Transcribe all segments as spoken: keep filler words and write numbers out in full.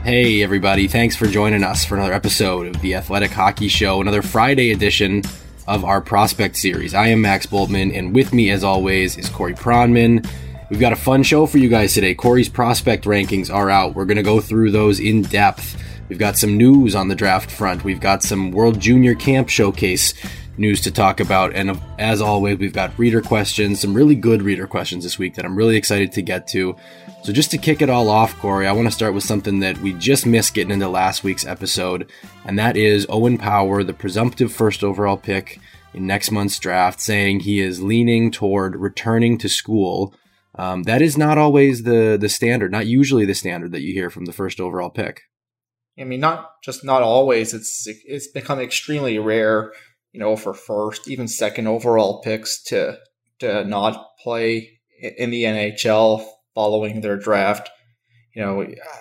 Hey everybody, thanks for joining us for another episode of the Athletic Hockey Show, another Friday edition of our Prospect Series. I am Max Boltman, and with me as always is Corey Pronman. We've got a fun show for you guys today. Corey's prospect rankings are out. We're going to go through those in depth. We've got some news on the draft front. We've got some World Junior Camp Showcase news to talk about. And as always, we've got reader questions, some really good reader questions this week that I'm really excited to get to. So just to kick it all off, Corey, I want to start with something that we just missed getting into last week's episode, and that is Owen Power, the presumptive first overall pick in next month's draft, saying he is leaning toward returning to school. Um, that is not always the the standard, not usually the standard that you hear from the first overall pick. I mean, not just not always. It's it's become extremely rare, you know, for first, even second overall picks to to not play in the N H L following their draft. You know,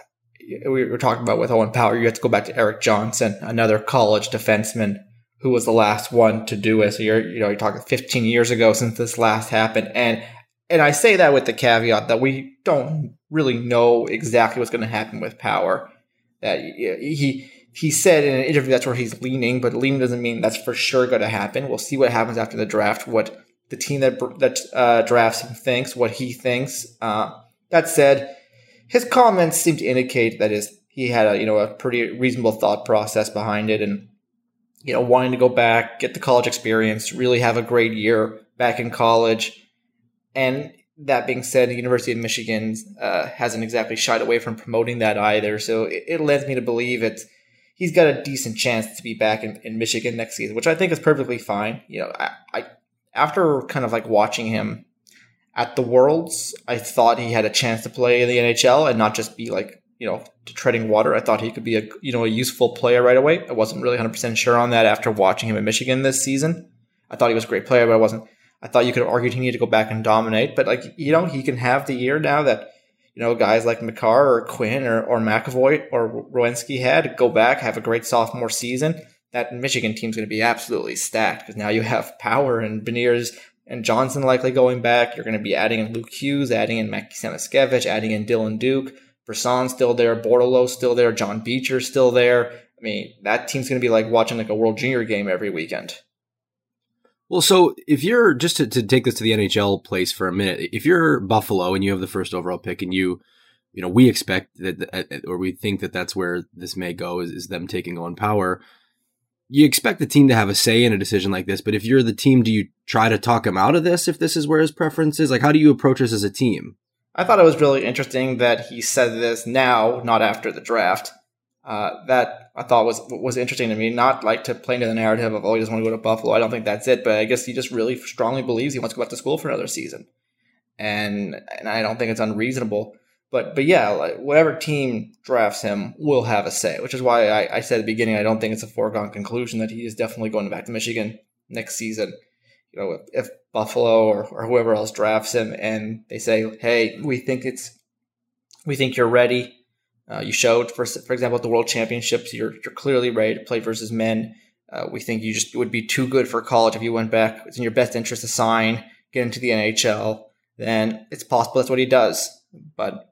we were talking about with Owen Power, you have to go back to Erik Johnson, another college defenseman who was the last one to do it. So you're you know you're talking fifteen years ago since this last happened, and. And I say that with the caveat that we don't really know exactly what's going to happen with Power. That he he said in an interview that's where he's leaning, but leaning doesn't mean that's for sure going to happen. We'll see what happens after the draft, what the team that that uh, drafts him thinks, what he thinks. Uh, that said, his comments seem to indicate that his he had a you know a pretty reasonable thought process behind it, and you know wanting to go back, get the college experience, really have a great year back in college. And that being said, the University of Michigan uh, hasn't exactly shied away from promoting that either. So it, it leads me to believe it's he's got a decent chance to be back in, in Michigan next season, which I think is perfectly fine. You know, I, I after kind of like watching him at the Worlds, I thought he had a chance to play in the N H L and not just be like, you know, treading water. I thought he could be a you know a useful player right away. I wasn't really one hundred percent sure on that after watching him in Michigan this season. I thought he was a great player, but I wasn't. I thought you could have argued he needed to go back and dominate, but like you know, he can have the year now that you know guys like Makar or Quinn or, or McAvoy or Rowinski had. Go back, have a great sophomore season. That Michigan team's going to be absolutely stacked because now you have Power and Beniers and Johnson likely going back. You're going to be adding in Luke Hughes, adding in Mackie Samoskevich, adding in Dylan Duke. Brisson still there, Bordeleau still there, John Beecher still there. I mean, that team's going to be like watching like a World Junior game every weekend. Well, so if you're, just to, to take this to the N H L place for a minute, if you're Buffalo and you have the first overall pick and you, you know, we expect that, or we think that that's where this may go is, is them taking on Power, you expect the team to have a say in a decision like this. But if you're the team, do you try to talk him out of this if this is where his preference is? Like, how do you approach this as a team? I thought it was really interesting that he said this now, not after the draft. Uh, that I thought was was interesting to me, not like to play into the narrative of, oh, he doesn't want to go to Buffalo. I don't think that's it, but I guess he just really strongly believes he wants to go back to school for another season. And and I don't think it's unreasonable. But but yeah, like whatever team drafts him will have a say, which is why I, I said at the beginning, I don't think it's a foregone conclusion that he is definitely going back to Michigan next season. You know, if, if Buffalo or, or whoever else drafts him and they say, hey, we think it's we think you're ready. Uh, you showed, for for example, at the World Championships, you're you're clearly ready to play versus men. Uh, we think you just would be too good for college if you went back. It's in your best interest to sign, get into the N H L. Then it's possible that's what he does. But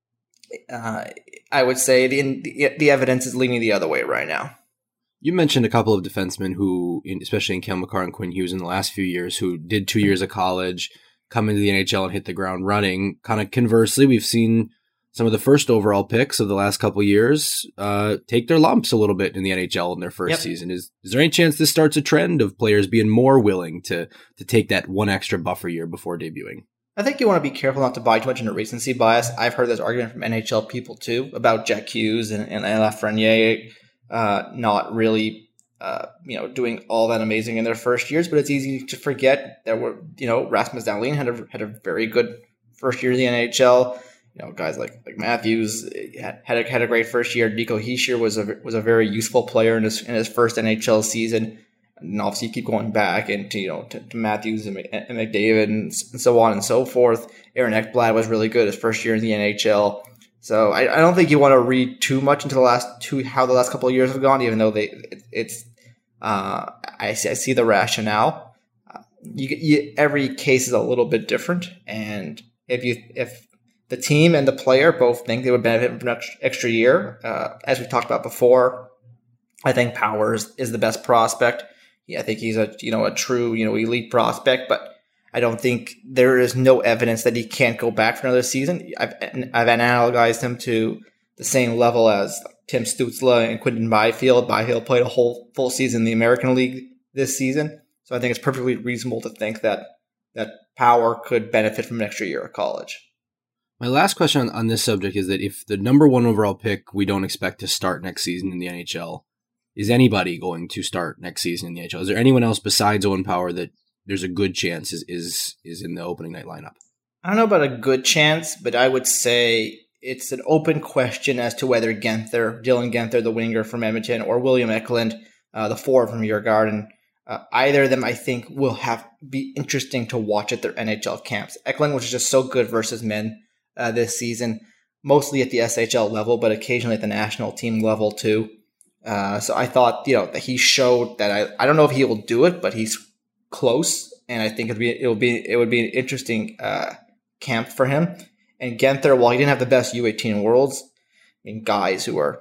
uh, I would say the, the the evidence is leaning the other way right now. You mentioned a couple of defensemen who, especially in Cale Makar and Quinn Hughes in the last few years, who did two years of college, come into the N H L and hit the ground running. Kind of conversely, we've seen some of the first overall picks of the last couple of years uh, take their lumps a little bit in the N H L in their first yep. season. Is is there any chance this starts a trend of players being more willing to to take that one extra buffer year before debuting? I think you want to be careful not to buy too much into recency bias. I've heard this argument from N H L people too about Jack Hughes and, and Lafreniere uh, not really uh, you know doing all that amazing in their first years, but it's easy to forget that were you know Rasmus Dahlin had a had a very good first year in the N H L. You know, guys like like Matthews had had a, had a great first year. Nico Hischier was a was a very useful player in his in his first N H L season. And obviously, you keep going back into you know to, to Matthews and, and McDavid and, and so on and so forth. Aaron Ekblad was really good his first year in the N H L. So I, I don't think you want to read too much into the last two how the last couple of years have gone, even though they it, it's uh, I see, I see the rationale. Uh, you, you every case is a little bit different, and if you if the team and the player both think they would benefit from an extra year. Uh, as we talked about before, I think Powers is the best prospect. Yeah, I think he's a you know a true you know elite prospect, but I don't think there is no evidence that he can't go back for another season. I've I've analogized him to the same level as Tim Stützle and Quinton Byfield. Byfield played a whole full season in the American League this season, so I think it's perfectly reasonable to think that that Power could benefit from an extra year of college. My last question on, on this subject is that if the number one overall pick we don't expect to start next season in the N H L, is anybody going to start next season in the N H L? Is there anyone else besides Owen Power that there's a good chance is is is in the opening night lineup? I don't know about a good chance, but I would say it's an open question as to whether Genther, Dylan Genther, the winger from Edmonton, or William Eklund, uh, the forward from Djurgården, uh, either of them I think will have be interesting to watch at their N H L camps. Eklund was just so good versus men uh, this season, mostly at the S H L level, but occasionally at the national team level too. Uh, so I thought, you know, that he showed that I, I don't know if he will do it, but he's close, and I think it'd be it will be it would be an interesting uh, camp for him. And Genther, while he didn't have the best U eighteen worlds, I mean, guys who are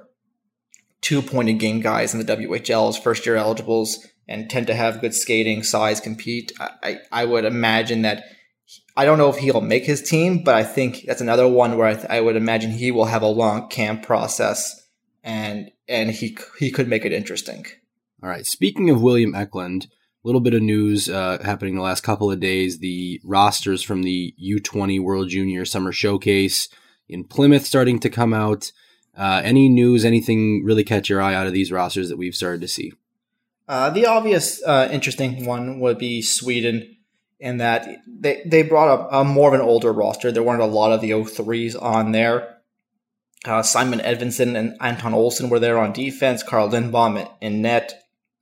two point a game guys in the W H L as first year eligibles and tend to have good skating, size, compete. I, I, I would imagine that I don't know if he'll make his team, but I think that's another one where I, th- I would imagine he will have a long camp process, and and he he could make it interesting. All right. Speaking of William Eklund, a little bit of news uh, happening the last couple of days. The rosters from the U twenty World Junior Summer Showcase in Plymouth starting to come out. Uh, any news, anything really catch your eye out of these rosters that we've started to see? Uh, the obvious uh, interesting one would be Sweden, in that they, they brought up a more of an older roster. There weren't a lot of the oh threes on there. Uh, Simon Edvinsson and Anton Olsen were there on defense. Carl Lindbaum in net.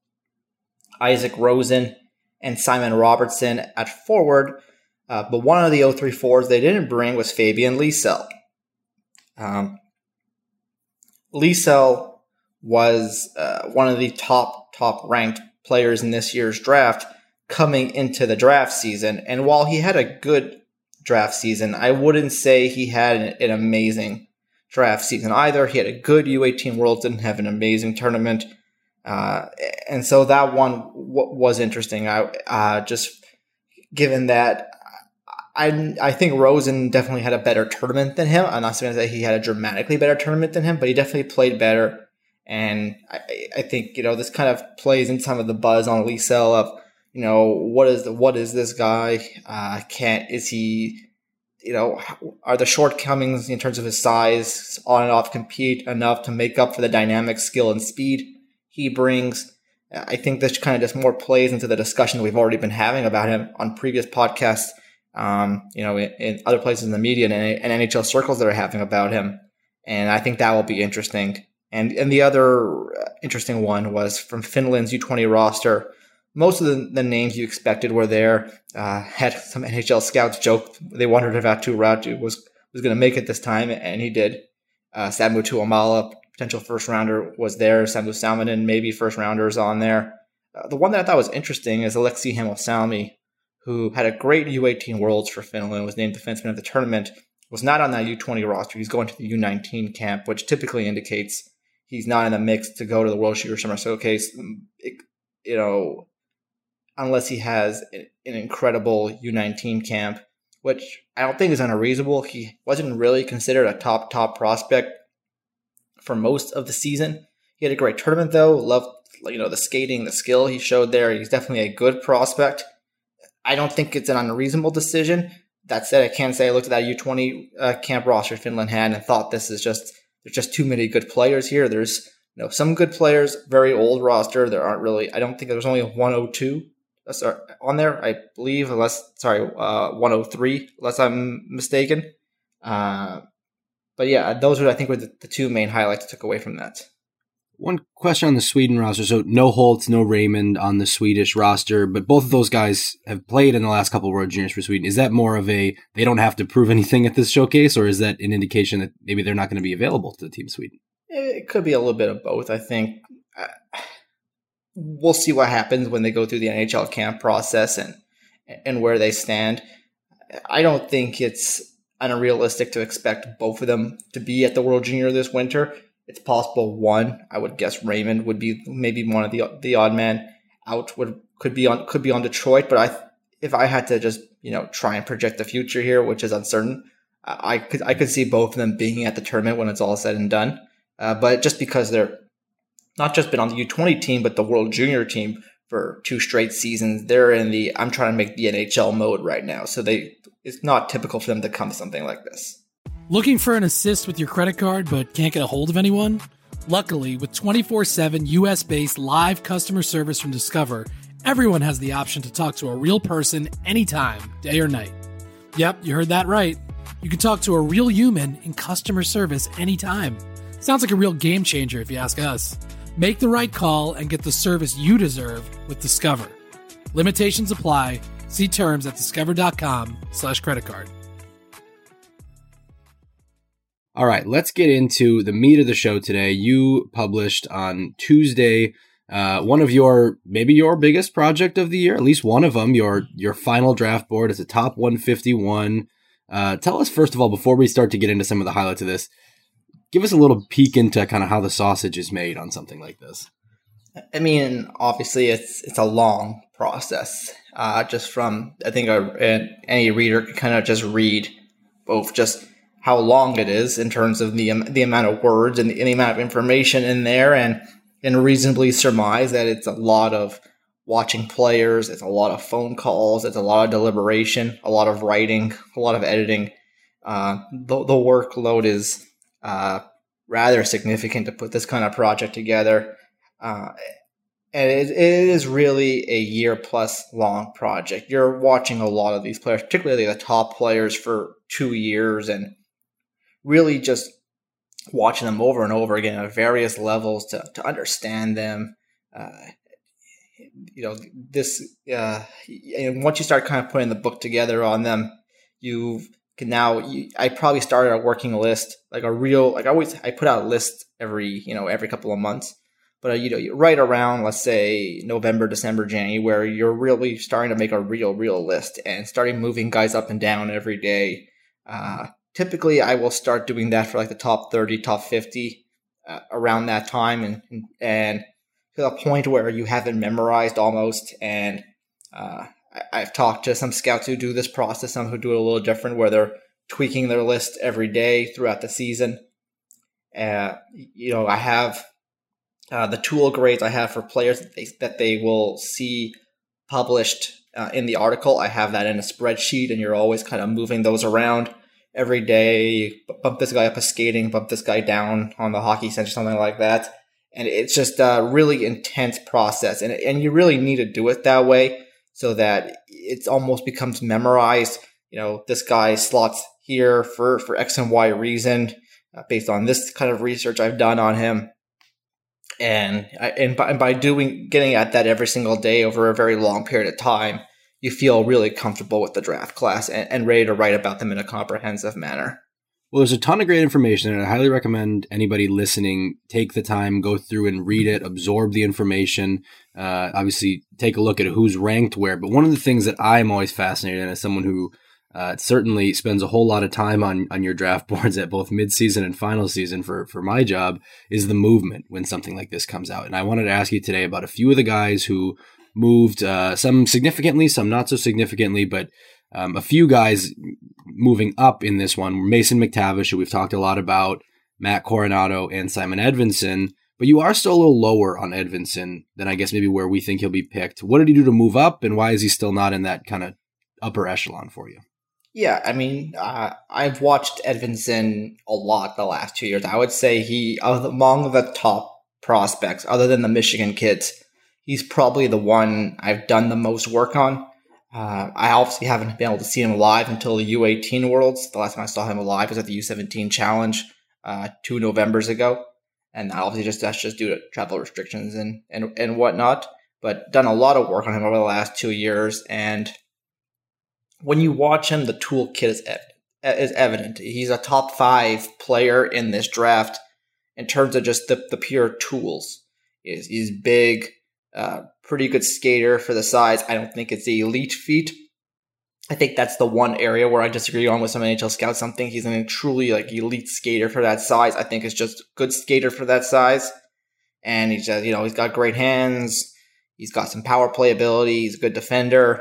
Isaac Rosen and Simon Robertson at forward. Uh, but one of the oh three forwards they didn't bring was Fabian Liesel. Um, Liesel was uh, one of the top, top ranked players in this year's draft coming into the draft season. And while he had a good draft season, I wouldn't say he had an, an amazing draft season either. He had a good U eighteen Worlds, didn't have an amazing tournament. Uh, and so that one w- was interesting. I uh, just given that I I think Rosen definitely had a better tournament than him. I'm not going to say he had a dramatically better tournament than him, but he definitely played better. And I, I think, you know, this kind of plays in some of the buzz on Liesel of, you know, what is the, what is this guy? Uh, can't is he? You know, are the shortcomings in terms of his size on and off compete enough to make up for the dynamic skill and speed he brings? I think this kind of just more plays into the discussion that we've already been having about him on previous podcasts, um, you know, in, in other places in the media and, and N H L circles that are having about him. And I think that will be interesting. And and the other interesting one was from Finland's U twenty roster. Most of the, the names you expected were there. Uh, had some N H L scouts joke they wondered if Aatu Räty was was going to make it this time, and he did. Uh, Samu Tuomala, potential first rounder, was there. Samu Salminen, maybe first rounders on there. Uh, the one that I thought was interesting is Alexi Hemosalmi, who had a great U eighteen Worlds for Finland, was named defenseman of the tournament, was not on that U twenty roster. He's going to the U nineteen camp, which typically indicates he's not in the mix to go to the World Junior Summer Showcase. It, you know, unless he has an incredible U nineteen camp, which I don't think is unreasonable. He wasn't really considered a top, top prospect for most of the season. He had a great tournament, though. Loved, you know, the skating, the skill he showed there. He's definitely a good prospect. I don't think it's an unreasonable decision. That said, I can say I looked at that U twenty uh, camp roster Finland had and thought this is just, there's just too many good players here. There's, you know, some good players, very old roster. There aren't really, I don't think there's only one oh two Sorry, on there, I believe, unless, sorry, uh, one oh three, unless I'm mistaken. Uh, but yeah, those are, I think, were the, the two main highlights I took away from that. One question on the Sweden roster. So no Holtz, no Raymond on the Swedish roster, but both of those guys have played in the last couple of World Juniors for Sweden. Is that more of a, they don't have to prove anything at this showcase, or is that an indication that maybe they're not going to be available to the team Sweden? It could be a little bit of both, I think. Uh, We'll see what happens when they go through the N H L camp process and and where they stand. I don't think it's unrealistic to expect both of them to be at the World Junior this winter. It's possible one, I would guess Raymond would be maybe one of the the odd man out would could be on could be on Detroit. But I if I had to just you know try and project the future here, which is uncertain, I could I could see both of them being at the tournament when it's all said and done. Uh, but just because they're not just been on the U twenty team, but the World Junior team for two straight seasons, they're in the I'm trying to make the N H L mode right now. So they it's not typical for them to come to something like this. Looking for an assist with your credit card but can't get a hold of anyone? Luckily, with twenty-four seven U S-based live customer service from Discover, everyone has the option to talk to a real person anytime, day or night. Yep, you heard that right. You can talk to a real human in customer service anytime. Sounds like a real game changer if you ask us. Make the right call and get the service you deserve with Discover. Limitations apply. See terms at discover.com slash credit card. All right, let's get into the meat of the show today. You published on Tuesday uh, one of your, maybe your biggest project of the year, at least one of them, your your final draft board. It's a top one fifty-one. Uh, tell us, first of all, before we start to get into some of the highlights of this, give us a little peek into kind of how the sausage is made on something like this. I mean, obviously, it's it's a long process. Uh, just from, I think a, any reader can kind of just read both just how long it is in terms of the the amount of words and the, and the amount of information in there, and and reasonably surmise that it's a lot of watching players, it's a lot of phone calls, it's a lot of deliberation, a lot of writing, a lot of editing. Uh, the, the workload is uh, rather significant to put this kind of project together. Uh, and it, it is really a year plus long project. You're watching a lot of these players, particularly the top players, for two years and really just watching them over and over again at various levels to, to understand them. Uh, you know, this, uh, and once you start kind of putting the book together on them, you can now, you, I probably started a working list, like a real, like I always, I put out lists every, you know, every couple of months. But, uh, you know, right around, let's say, November, December, January, you're really starting to make a real, real list and starting moving guys up and down every day. Uh, typically, I will start doing that for like the top thirty, top fifty uh, around that time. And, and, and to the point where you have it memorized almost. And uh, I, I've talked to some scouts who do this process, some who do it a little different, where they're tweaking their list every day throughout the season. Uh, you know, I have... Uh, the tool grades I have for players that they, that they will see published uh, in the article. I have that in a spreadsheet, and you're always kind of moving those around every day. Bump this guy up a skating, bump this guy down on the hockey sense, or something like that. And it's just a really intense process, and and you really need to do it that way so that it almost becomes memorized. You know, this guy slots here for for X and Y reason uh, based on this kind of research I've done on him. And and by, and by doing getting at that every single day over a very long period of time, you feel really comfortable with the draft class and, and ready to write about them in a comprehensive manner. Well, there's a ton of great information, and I highly recommend anybody listening take the time, go through and read it, absorb the information. Uh, obviously, take a look at who's ranked where. But one of the things that I'm always fascinated in as someone who Uh, certainly spends a whole lot of time on, on your draft boards at both midseason and final season for, for my job is the movement when something like this comes out. And I wanted to ask you today about a few of the guys who moved, uh, some significantly, some not so significantly, but um, a few guys moving up in this one. Mason McTavish, who we've talked a lot about, Matt Coronato, and Simon Edvinsson. But you are still a little lower on Edvinsson than I guess maybe where we think he'll be picked. What did he do to move up, and why is he still not in that kind of upper echelon for you? Yeah, I mean, uh, I've watched Edvinsson a lot the last two years. I would say he, among the top prospects, other than the Michigan kids, he's probably the one I've done the most work on. Uh, I obviously haven't been able to see him live until the U eighteen Worlds. The last time I saw him live was at the U seventeen Challenge uh, two Novembers ago. And obviously just that's just due to travel restrictions and, and, and whatnot. But done a lot of work on him over the last two years, and when you watch him, the toolkit is evident. Is evident. He's a top five player in this draft in terms of just the, the pure tools. He's, he's big, uh, pretty good skater for the size. I don't think it's the elite feat, I think that's the one area where I disagree on with some N H L scouts. Some think he's a truly like elite skater for that size. I think it's just good skater for that size. And he's just, you know, he's got great hands. He's got some power play ability. He's a good defender.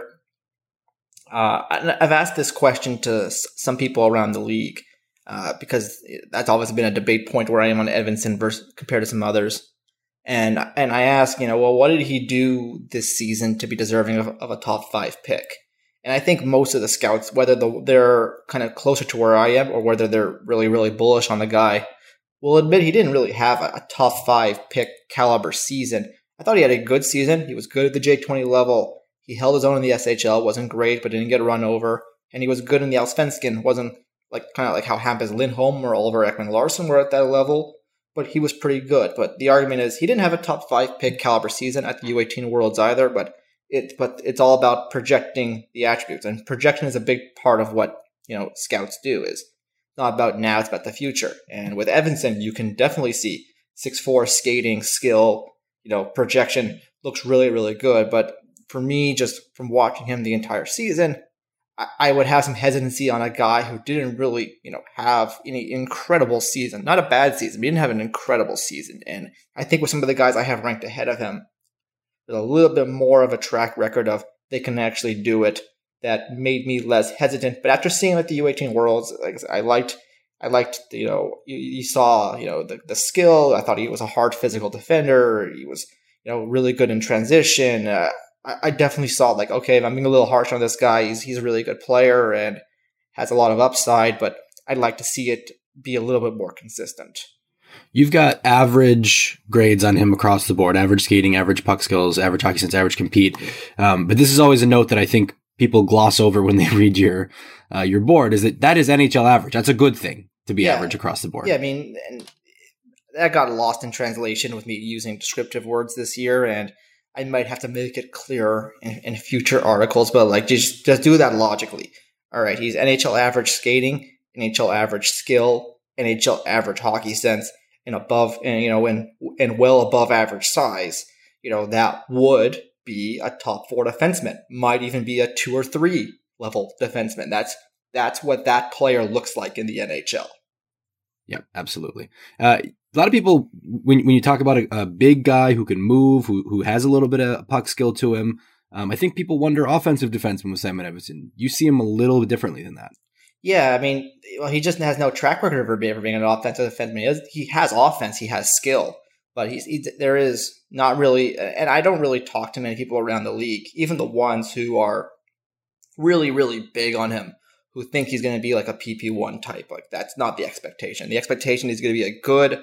Uh, I've asked this question to some people around the league uh, because that's always been a debate point where I am on Edvinsson versus compared to some others. And and I ask, you know, well, what did he do this season to be deserving of, of a top five pick? And I think most of the scouts, whether the, they're kind of closer to where I am or whether they're really, really bullish on the guy, will admit he didn't really have a, a top five pick caliber season. I thought he had a good season. He was good at the J twenty level. He held his own in the S H L. Wasn't great, but didn't get run over. And he was good in the Allsvenskan. Wasn't like kind of like how Hampus Lindholm or Oliver Ekman-Larsson were at that level, but he was pretty good. But the argument is he didn't have a top five pick caliber season at the U eighteen Worlds either, but It, but it's all about projecting the attributes, and projection is a big part of what, you know, scouts do. Is not about now, it's about the future. And with Edvinsson, you can definitely see six foot four skating skill, you know, projection looks really, really good. But for me, just from watching him the entire season, I, I would have some hesitancy on a guy who didn't really, you know, have any incredible season. Not a bad season, but he didn't have an incredible season. And I think with some of the guys I have ranked ahead of him, there's a little bit more of a track record of they can actually do it that made me less hesitant. But after seeing him at the U eighteen Worlds, like I said, I liked, I liked, you know, you, you saw, you know, the, the skill. I thought he was a hard physical defender. He was, you know, really good in transition. Uh, I, I definitely saw like, okay, if I'm being a little harsh on this guy, he's he's a really good player and has a lot of upside, but I'd like to see it be a little bit more consistent. You've got average grades on him across the board, average skating, average puck skills, average hockey sense, average compete. Um, but this is always a note that I think people gloss over when they read your uh, your board, is that that is N H L average. That's a good thing to be yeah. average across the board. Yeah, I mean, and that got lost in translation with me using descriptive words this year, and I might have to make it clearer in, in future articles, but like just, just do that logically. All right, he's N H L average skating, N H L average skill, N H L average hockey sense, and above, and you know, and and well above average size. You know, that would be a top four defenseman. Might even be a two or three level defenseman. That's that's what that player looks like in the N H L. Yeah, absolutely. Uh, a lot of people, when when you talk about a, a big guy who can move, who who has a little bit of puck skill to him, um, I think people wonder offensive defenseman with Simon Edvinsson. You see him a little bit differently than that. Yeah, I mean, well, he just has no track record of ever being, ever being an offensive defenseman. He has, he has offense, he has skill, but he's he, there is not really, and I don't really talk to many people around the league, even the ones who are really, really big on him, who think he's going to be like a P P one type. Like, that's not the expectation. The expectation is going to be a good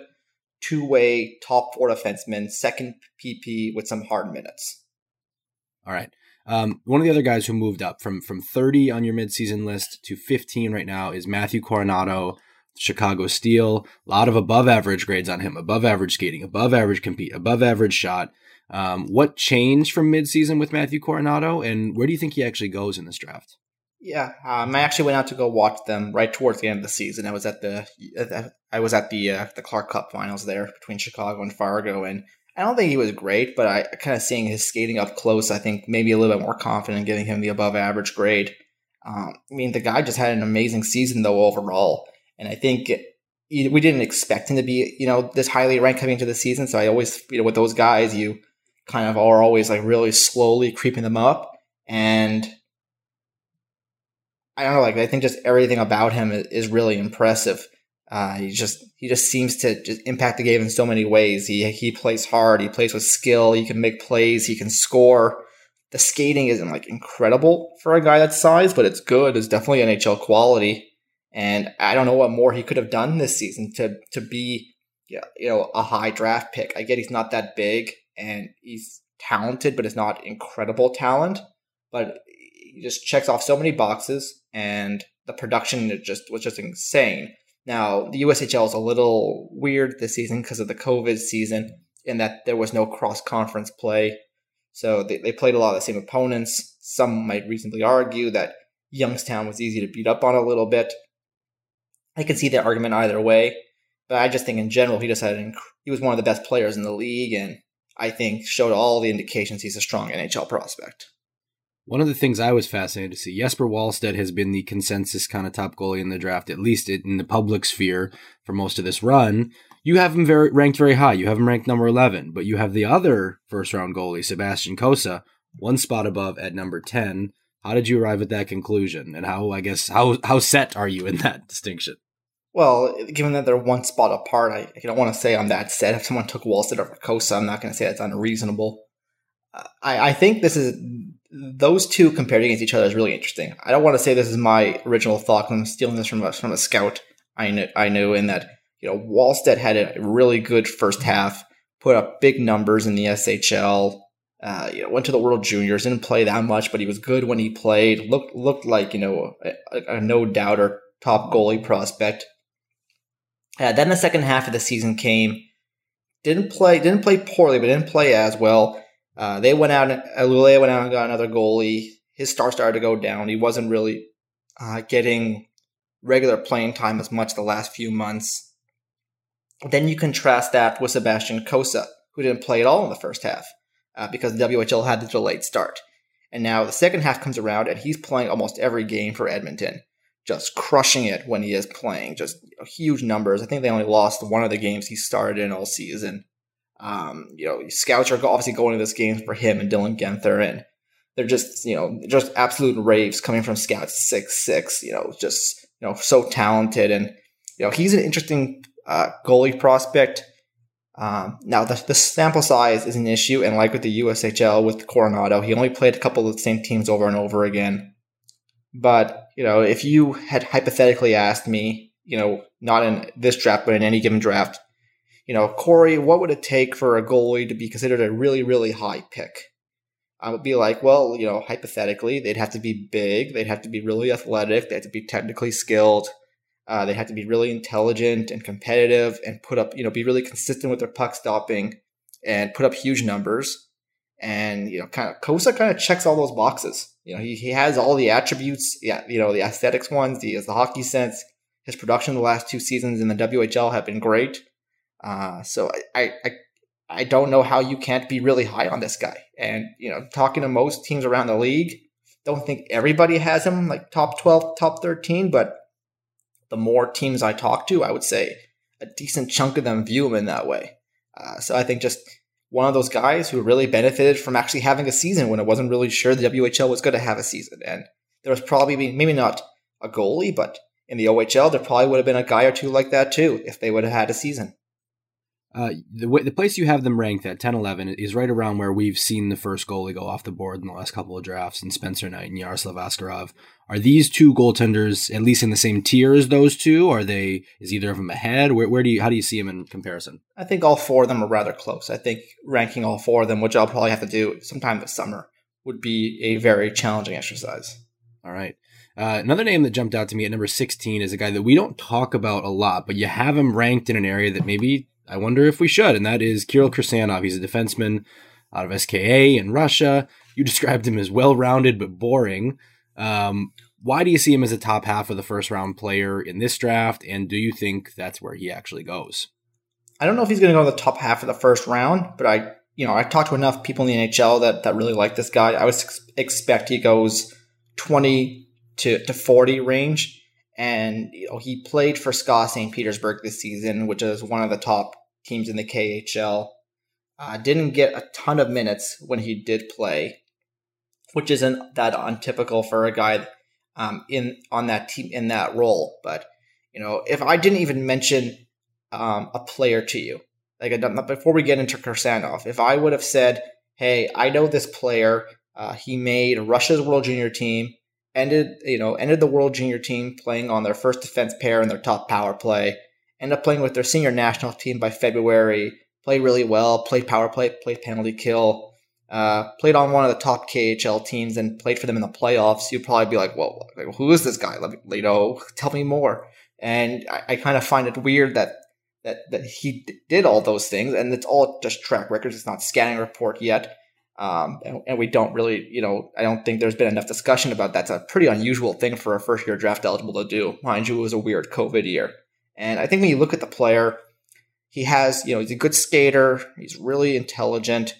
two-way top four defenseman, second P P with some hard minutes. All right. Um, one of the other guys who moved up from from thirty on your midseason list to fifteen right now is Matthew Coronato, Chicago Steel. A lot of above average grades on him, above average skating, above average compete, above average shot. Um, what changed from midseason with Matthew Coronato, and where do you think he actually goes in this draft? Yeah, um, I actually went out to go watch them right towards the end of the season. I was at the I was at the uh, the Clark Cup finals there between Chicago and Fargo, and I don't think he was great, but I kind of seeing his skating up close, I think maybe a little bit more confident in giving him the above average grade. Um, I mean, the guy just had an amazing season though overall, and I think it, we didn't expect him to be, you know, this highly ranked coming into the season. So I always, you know, with those guys, you kind of are always like really slowly creeping them up, and I don't know, like I think just everything about him is really impressive. Uh, he just he just seems to just impact the game in so many ways. He he plays hard. He plays with skill. He can make plays. He can score. The skating isn't like incredible for a guy that size, but it's good. It's definitely N H L quality. And I don't know what more he could have done this season to to be, you know, a high draft pick. I get he's not that big and he's talented, but it's not incredible talent. But he just checks off so many boxes, and the production just was just insane. Now, the U S H L is a little weird this season because of the COVID season in that there was no cross-conference play. So they, they played a lot of the same opponents. Some might reasonably argue that Youngstown was easy to beat up on a little bit. I can see the argument either way, but I just think in general he just had an, he was one of the best players in the league, and I think showed all the indications he's a strong N H L prospect. One of the things I was fascinated to see, Jesper Wallstedt has been the consensus kind of top goalie in the draft, at least in the public sphere for most of this run. You have him very ranked very high. You have him ranked number eleven, but you have the other first-round goalie, Sebastian Cossa, one spot above at number ten. How did you arrive at that conclusion? And how, I guess, how how set are you in that distinction? Well, given that they're one spot apart, I, I don't want to say I'm that set. If someone took Wallstedt over Cossa, I'm not going to say that's unreasonable. Uh, I, I think this is, those two compared against each other is really interesting. I don't want to say this is my original thought. I'm stealing this from a, from a scout I knew, I knew in that, you know, Wallstedt had a really good first half, put up big numbers in the S H L, uh, you know, went to the World Juniors, didn't play that much, but he was good when he played, looked looked like, you know, a, a no-doubter top goalie prospect. Uh, then the second half of the season came, didn't play didn't play poorly, but didn't play as well. Uh, they went out, and Luleå went out and got another goalie. His star started to go down. He wasn't really uh, getting regular playing time as much the last few months. Then you contrast that with Sebastian Cossa, who didn't play at all in the first half uh, because the W H L had the delayed start. And now the second half comes around, and he's playing almost every game for Edmonton, just crushing it when he is playing, just you know, huge numbers. I think they only lost one of the games he started in all season. Um, you know, scouts are obviously going to this game for him and Dylan Guenther, and they're just, you know, just absolute raves coming from scouts six six, you know, just, you know, so talented. And, you know, he's an interesting uh, goalie prospect. Um, now, the, the sample size is an issue, and like with the U S H L with Coronado, he only played a couple of the same teams over and over again. But, you know, if you had hypothetically asked me, you know, not in this draft, but in any given draft, you know, Corey, what would it take for a goalie to be considered a really, really high pick? I would be like, well, you know, hypothetically, they'd have to be big. They'd have to be really athletic. They have to be technically skilled. Uh, they have to be really intelligent and competitive and put up, you know, be really consistent with their puck stopping and put up huge numbers. And, you know, kind of Cossa kind of checks all those boxes. You know, he, he has all the attributes, yeah, you know, the aesthetics ones. He has the hockey sense. His production the last two seasons in the W H L have been great. Uh, so I, I, I don't know how you can't be really high on this guy. And, you know, talking to most teams around the league, don't think everybody has him like top twelve, top thirteen, but the more teams I talk to, I would say a decent chunk of them view him in that way. Uh, so I think just one of those guys who really benefited from actually having a season when it wasn't really sure the W H L was going to have a season. And there was probably, maybe not a goalie, but in the O H L, there probably would have been a guy or two like that too if they would have had a season. Uh, the the place you have them ranked at ten eleven is right around where we've seen the first goalie go off the board in the last couple of drafts, in Spencer Knight and Yaroslav Askarov. Are these two goaltenders at least in the same tier as those two? Are they? Is either of them ahead? Where where do you how do you see them in comparison? I think all four of them are rather close. I think ranking all four of them, which I'll probably have to do sometime this summer, would be a very challenging exercise. All right. Uh, another name that jumped out to me at number sixteen is a guy that we don't talk about a lot, but you have him ranked in an area that maybe I wonder if we should, and that is Kirill Kirsanov. He's a defenseman out of S K A in Russia. You described him as well-rounded but boring. Um, why do you see him as a top half of the first-round player in this draft, and do you think that's where he actually goes? I don't know if he's going to go in the top half of the first round, but I, you know, I talked to enough people in the N H L that, that really like this guy. I would ex- expect he goes twenty to, to forty range. And you know, he played for S K A Saint Petersburg this season, which is one of the top teams in the K H L. Uh, didn't get a ton of minutes when he did play, which isn't that untypical for a guy um, in on that team in that role. But you know, if I didn't even mention um, a player to you, like I, before we get into Kirsanov, if I would have said, "Hey, I know this player. Uh, he made Russia's World Junior team." Ended, you know, ended the World Junior team playing on their first defense pair in their top power play. Ended up playing with their senior national team by February. Played really well. Played power play. Played penalty kill. Uh, played on one of the top K H L teams and played for them in the playoffs. You'd probably be like, "Well, like, who is this guy? Let me, you know, tell me more." And I, I kind of find it weird that that that he d- did all those things, and it's all just track records. It's not scouting report yet. Um, and, and we don't really, you know, I don't think there's been enough discussion about that. It's a pretty unusual thing for a first year draft eligible to do. Mind you, it was a weird COVID year. And I think when you look at the player, he has, you know, he's a good skater. He's really intelligent.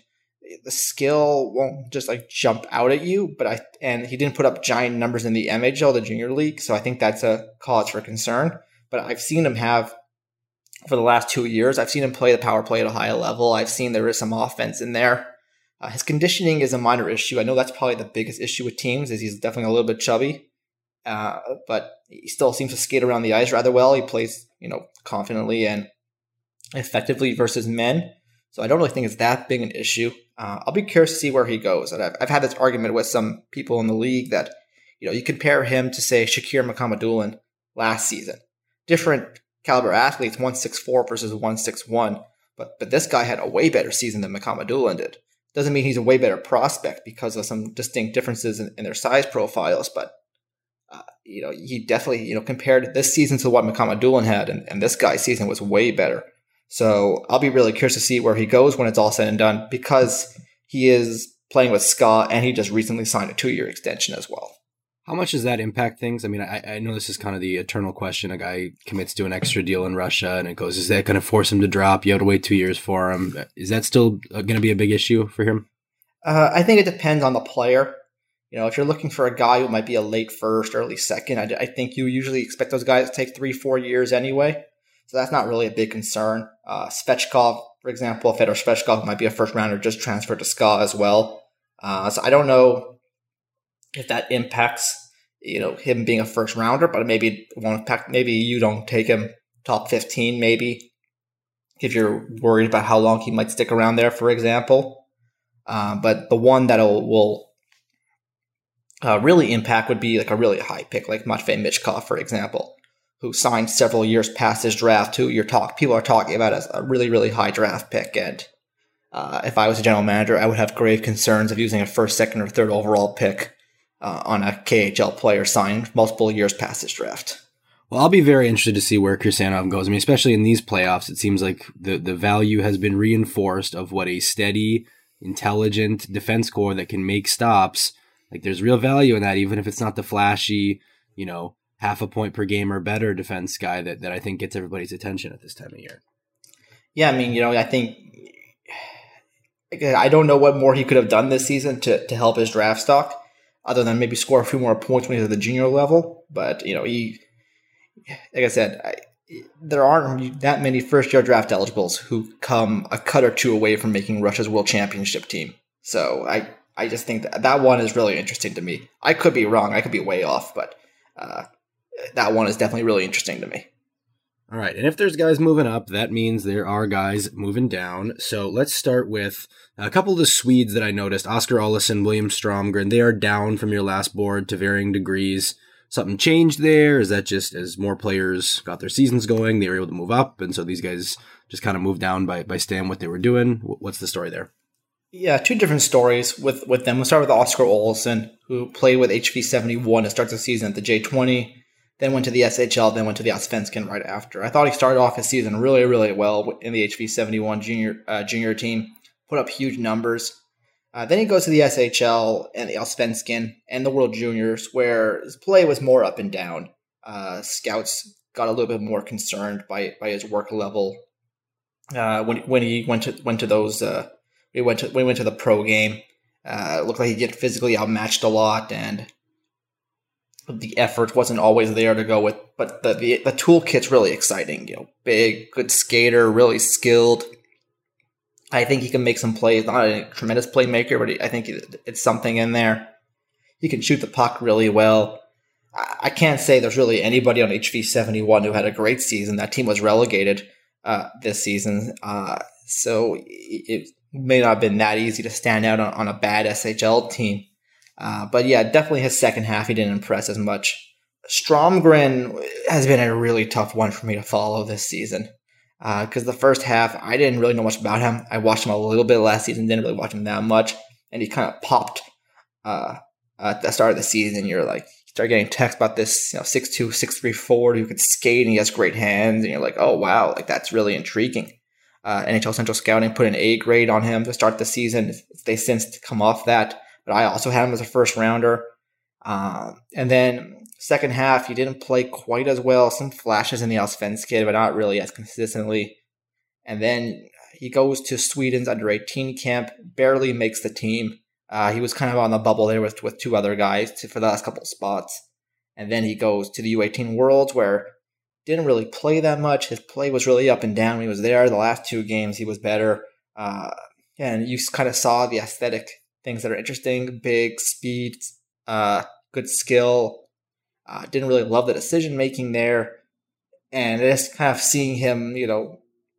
the skill won't just like jump out at you, but I and he didn't put up giant numbers in the M H L, the junior league, so I think that's a cause for concern. But I've seen him have, for the last two years, I've seen him play the power play at a high level. I've seen there is some offense in there. Uh, his conditioning is a minor issue. I know that's probably the biggest issue with teams, is he's definitely a little bit chubby, uh, but he still seems to skate around the ice rather well. He plays, you know, confidently and effectively versus men. So I don't really think it's that big an issue. Uh, I'll be curious to see where he goes. And I've, I've had this argument with some people in the league that, you know, you compare him to, say, Shakir Mukhamadullin last season. Different caliber athletes, one sixty-four versus one sixty-one. But but this guy had a way better season than Mukhamadullin did. Doesn't mean he's a way better prospect because of some distinct differences in, in their size profiles. But, uh, you know, he definitely, you know, compared this season to what Mukhamadullin had, and, and this guy's season was way better. So I'll be really curious to see where he goes when it's all said and done, because he is playing with Ska and he just recently signed a two-year extension as well. How much does that impact things? I mean, I, I know this is kind of the eternal question. A guy commits to an extra deal in Russia and it goes, is that going to force him to drop? You have to wait two years for him. Is that still going to be a big issue for him? Uh, I think it depends on the player. You know, if you're looking for a guy who might be a late first, early second, I, I think you usually expect those guys to take three, four years anyway. So that's not really a big concern. Uh, Svechkov, for example, Fedor Svechkov might be a first rounder, just transferred to Ska as well. Uh, so I don't know if that impacts, you know, him being a first rounder, but maybe it won't impact. Maybe you don't take him top fifteen, maybe if you're worried about how long he might stick around there, for example. Uh, but the one that will uh, really impact would be like a really high pick, like Matvei Michkov, for example, who signed several years past his draft, who you're talk people are talking about as a really, really high draft pick. And uh, if I was a general manager, I would have grave concerns of using a first, second, or third overall pick uh, on a K H L player signed multiple years past his draft. Well, I'll be very interested to see where Kirsanov goes. I mean, especially in these playoffs, it seems like the, the value has been reinforced of what a steady, intelligent defense core that can make stops. Like, there's real value in that, even if it's not the flashy, you know, half a point per game or better defense guy that, that I think gets everybody's attention at this time of year. Yeah, I mean, you know, I think I don't know what more he could have done this season to, to help his draft stock, other than maybe score a few more points when he's at the junior level. But, you know, he, like I said, I, there aren't that many first-year draft eligibles who come a cut or two away from making Russia's world championship team. So I, I just think that that one is really interesting to me. I could be wrong. I could be way off, but uh, that one is definitely really interesting to me. All right. And if there's guys moving up, that means there are guys moving down. So let's start with a couple of the Swedes that I noticed. Oscar Olsson, William Stromgren, they are down from your last board to varying degrees. Something changed there? Is that just as more players got their seasons going, they were able to move up, and so these guys just kind of moved down by, by staying what they were doing? What's the story there? Yeah, two different stories with, with them. We'll start with Oscar Olsson, who played with H V seventy-one to start the season at the J twenty, then went to the S H L, then went to the Allsvenskan right after. I thought he started off his season really, really well in the H V seventy-one junior uh, junior team, put up huge numbers. Uh, then he goes to the S H L and the Allsvenskan and the World Juniors, where his play was more up and down. Uh, scouts got a little bit more concerned by by his work level uh, when when he went to went to those. Uh, we went to we went to the pro game. Uh, it looked like he get physically outmatched a lot, and the effort wasn't always there to go with. But the the, the toolkit's really exciting. You know, big, good skater, really skilled. I think he can make some plays. Not a tremendous playmaker, but he, I think it's something in there. He can shoot the puck really well. I, I can't say there's really anybody on H V seventy-one who had a great season. That team was relegated uh, this season, uh, so it, it may not have been that easy to stand out on, on a bad S H L team. Uh, but yeah, definitely his second half, he didn't impress as much. Stromgren has been a really tough one for me to follow this season. Because uh, the first half, I didn't really know much about him. I watched him a little bit last season, didn't really watch him that much. And he kind of popped uh, at the start of the season. You're like, you start getting texts about this, you know, six two, six three forward who can skate and he has great hands. And you're like, oh, wow, like that's really intriguing. Uh, N H L Central Scouting put an A grade on him to start the season. They since come off that. But I also had him as a first rounder. Um, and then second half, he didn't play quite as well. Some flashes in the Allsvenskan, but not really as consistently. And then he goes to Sweden's under eighteen camp, barely makes the team. Uh, he was kind of on the bubble there with, with two other guys to, for the last couple of spots. And then he goes to the U eighteen Worlds where didn't really play that much. His play was really up and down when he was there. The last two games he was better. Uh, and you kind of saw the aesthetic things that are interesting, big, speed, uh, good skill. Uh, didn't really love the decision-making there. And just kind of seeing him, you know,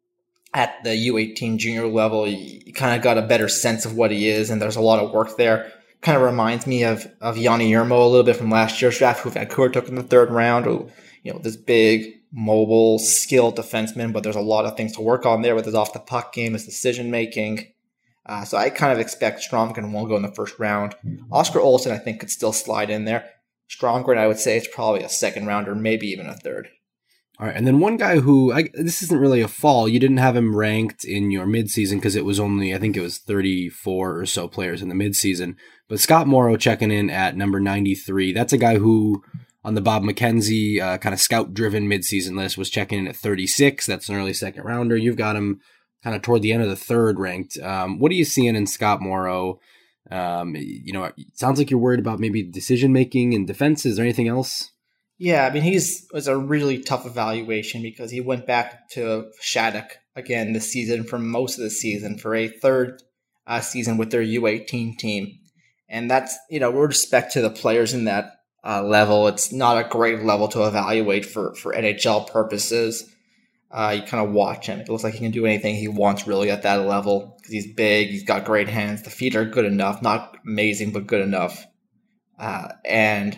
at the U eighteen junior level, you, you kind of got a better sense of what he is, and there's a lot of work there. Kind of reminds me of of Yanni Yermo a little bit from last year's draft, who Vancouver took in the third round. Who, you know, this big, mobile, skilled defenseman, but there's a lot of things to work on there with his off the puck game, his decision making. Uh, so I kind of expect Stromgren won't go in the first round. Oscar Olsen, I think, could still slide in there. Stromgren, I would say, it's probably a second rounder, maybe even a third. All right, and then one guy who, I, this isn't really a fall, you didn't have him ranked in your midseason because it was only, I think it was thirty-four or so players in the midseason, but Scott Morrow checking in at number ninety-three. That's a guy who, on the Bob McKenzie uh, kind of scout-driven midseason list, was checking in at thirty-six. That's an early second rounder. You've got him kind of toward the end of the third ranked. Um, what are you seeing in Scott Morrow? Um, you know, it sounds like you're worried about maybe decision-making and defense. Is there anything else? Yeah, I mean, he's was a really tough evaluation because he went back to Shattuck again this season for most of the season for a third uh, season with their U eighteen team. And that's, you know, with respect to the players in that uh, level, it's not a great level to evaluate for, for N H L purposes. Uh, you kind of watch him. It looks like he can do anything he wants really at that level because he's big, he's got great hands. The feet are good enough, not amazing, but good enough. Uh, and...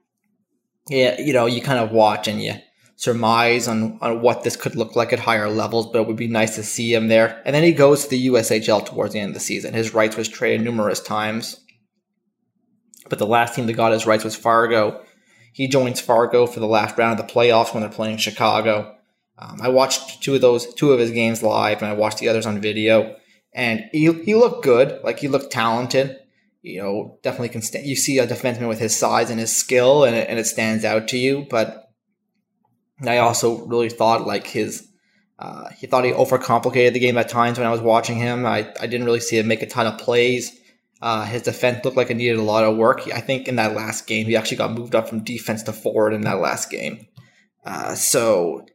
Yeah, you know, you kind of watch and you surmise on, on what this could look like at higher levels, but it would be nice to see him there. And then he goes to the U S H L towards the end of the season. His rights was traded numerous times, but the last team that got his rights was Fargo. He joins Fargo for the last round of the playoffs when they're playing Chicago. Um, I watched two of those, two of his games live, and I watched the others on video, and he he looked good, like he looked talented. You know, definitely can stand. You see a defenseman with his size and his skill, and it, and it stands out to you. But I also really thought like his, uh, he thought he overcomplicated the game at times when I was watching him. I, I didn't really see him make a ton of plays. Uh, his defense looked like it needed a lot of work. I think in that last game, he actually got moved up from defense to forward in that last game. Uh, so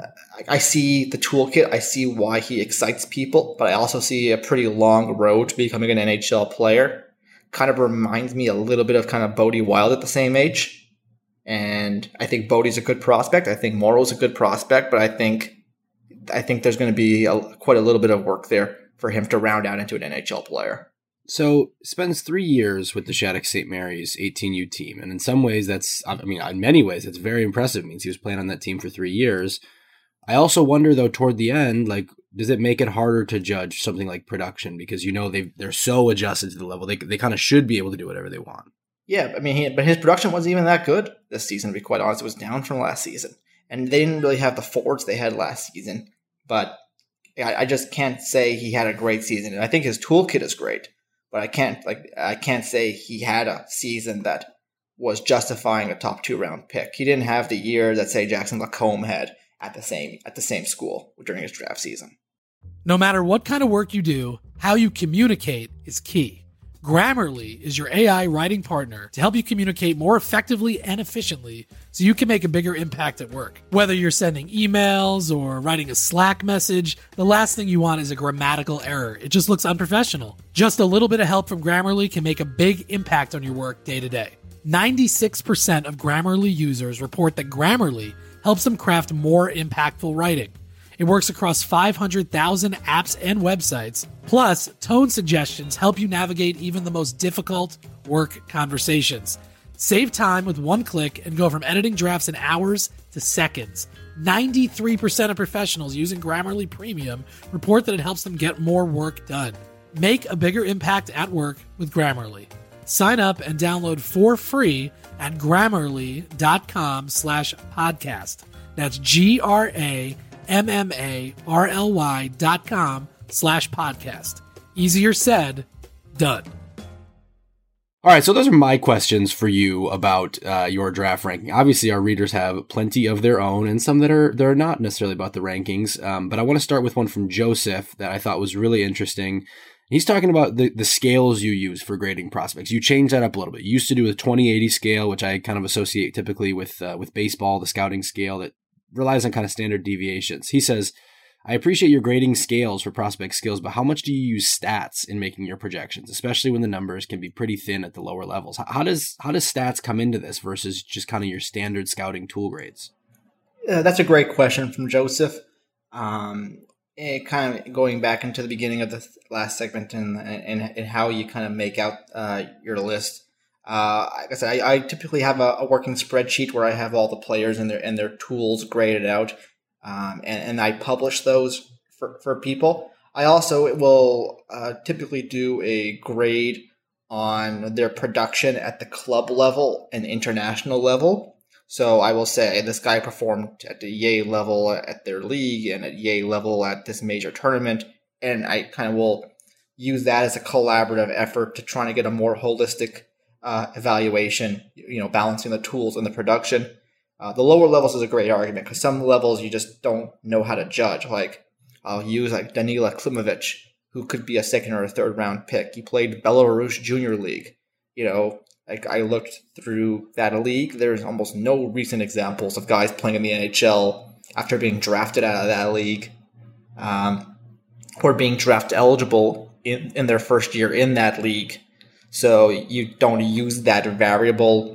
I, I see the toolkit. I see why he excites people, but I also see a pretty long road to becoming an N H L player. Kind of reminds me a little bit of kind of Bodie Wild at the same age. And I think Bodie's a good prospect. I think Morrow's a good prospect, but I think I think there's going to be a, quite a little bit of work there for him to round out into an N H L player. So spends three years with the Shattuck Saint Mary's eighteen U team. And in some ways, that's, I mean, in many ways, it's very impressive. It means he was playing on that team for three years. I also wonder, though, toward the end, like, does it make it harder to judge something like production? Because, you know, they they're so adjusted to the level. They they kind of should be able to do whatever they want. Yeah, I mean, he, but his production wasn't even that good this season, to be quite honest. It was down from last season. And they didn't really have the forwards they had last season. But I, I just can't say he had a great season. And I think his toolkit is great. But I can't like I can't say he had a season that was justifying a top two round pick. He didn't have the year that, say, Jackson Lacombe had at the same at the same school during his draft season. No matter what kind of work you do, how you communicate is key. Grammarly is your A I writing partner to help you communicate more effectively and efficiently so you can make a bigger impact at work. Whether you're sending emails or writing a Slack message, the last thing you want is a grammatical error. It just looks unprofessional. Just a little bit of help from Grammarly can make a big impact on your work day to day. ninety-six percent of Grammarly users report that Grammarly helps them craft more impactful writing. It works across five hundred thousand apps and websites. Plus, tone suggestions help you navigate even the most difficult work conversations. Save time with one click and go from editing drafts in hours to seconds. ninety-three percent of professionals using Grammarly Premium report that it helps them get more work done. Make a bigger impact at work with Grammarly. Sign up and download for free at grammarly.com slash podcast. That's G R A M M A R L Y dot com slash podcast. Easier said, done. All right, so those are my questions for you about uh, your draft ranking. Obviously, our readers have plenty of their own and some that are they're not necessarily about the rankings. Um, but I want to start with one from Joseph that I thought was really interesting. He's talking about the, the scales you use for grading prospects. You change that up a little bit. You used to do a twenty eighty scale, which I kind of associate typically with uh, with baseball, the scouting scale that relies on kind of standard deviations. He says, I appreciate your grading scales for prospect skills, but how much do you use stats in making your projections, especially when the numbers can be pretty thin at the lower levels? How does how does stats come into this versus just kind of your standard scouting tool grades? Yeah, that's a great question from Joseph. Um, it kind of going back into the beginning of the last segment and and, and how you kind of make out uh, your list. Uh, like I said, I, I typically have a, a working spreadsheet where I have all the players and their and their tools graded out. Um, and, and I publish those for, for people. I also will uh, typically do a grade on their production at the club level and international level. So I will say this guy performed at the Yay level at their league and at Yay level at this major tournament. And I kind of will use that as a collaborative effort to try to get a more holistic uh, evaluation, you know, balancing the tools and the production. Uh, the lower levels is a great argument because some levels you just don't know how to judge. Like I'll use like Danila Klimovic, who could be a second or a third round pick. He played Belarus Junior League. You know, like I looked through that league. There's almost no recent examples of guys playing in the N H L after being drafted out of that league, um, or being draft eligible in, in their first year in that league. So you don't use that variable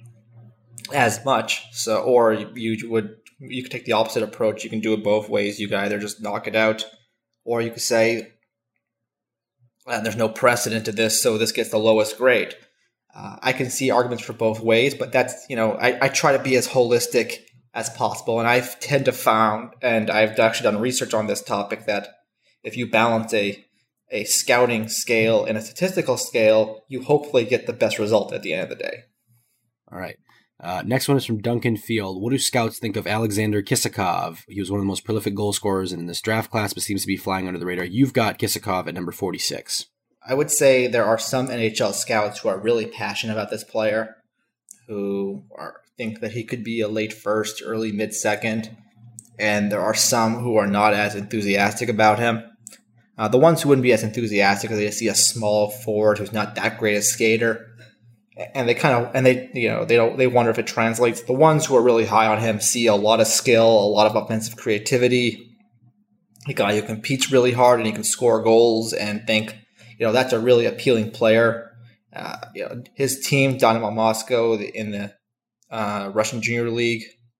as much. So, or you would, you could take the opposite approach. You can do it both ways. You can either just knock it out, or you could say, well, there's no precedent to this, so this gets the lowest grade. Uh, I can see arguments for both ways, but that's, you know, I, I try to be as holistic as possible. And I tend to found, and I've actually done research on this topic, that if you balance a, a scouting scale and a statistical scale, you hopefully get the best result at the end of the day. All right. Uh, next one is from Duncan Field. What do scouts think of Alexander Kisakov? He was one of the most prolific goal scorers in this draft class, but seems to be flying under the radar. You've got Kisakov at number forty-six. I would say there are some N H L scouts who are really passionate about this player, who are, think that he could be a late first, early mid-second, and there are some who are not as enthusiastic about him. Uh, the ones who wouldn't be as enthusiastic are they see a small forward who's not that great a skater. And they kind of, and they, you know, they don't, they wonder if it translates. The ones who are really high on him see a lot of skill, a lot of offensive creativity, a guy who competes really hard and he can score goals, and think, you know, that's a really appealing player. Uh, you know, his team, Dynamo Moscow, in the uh, Russian Junior League,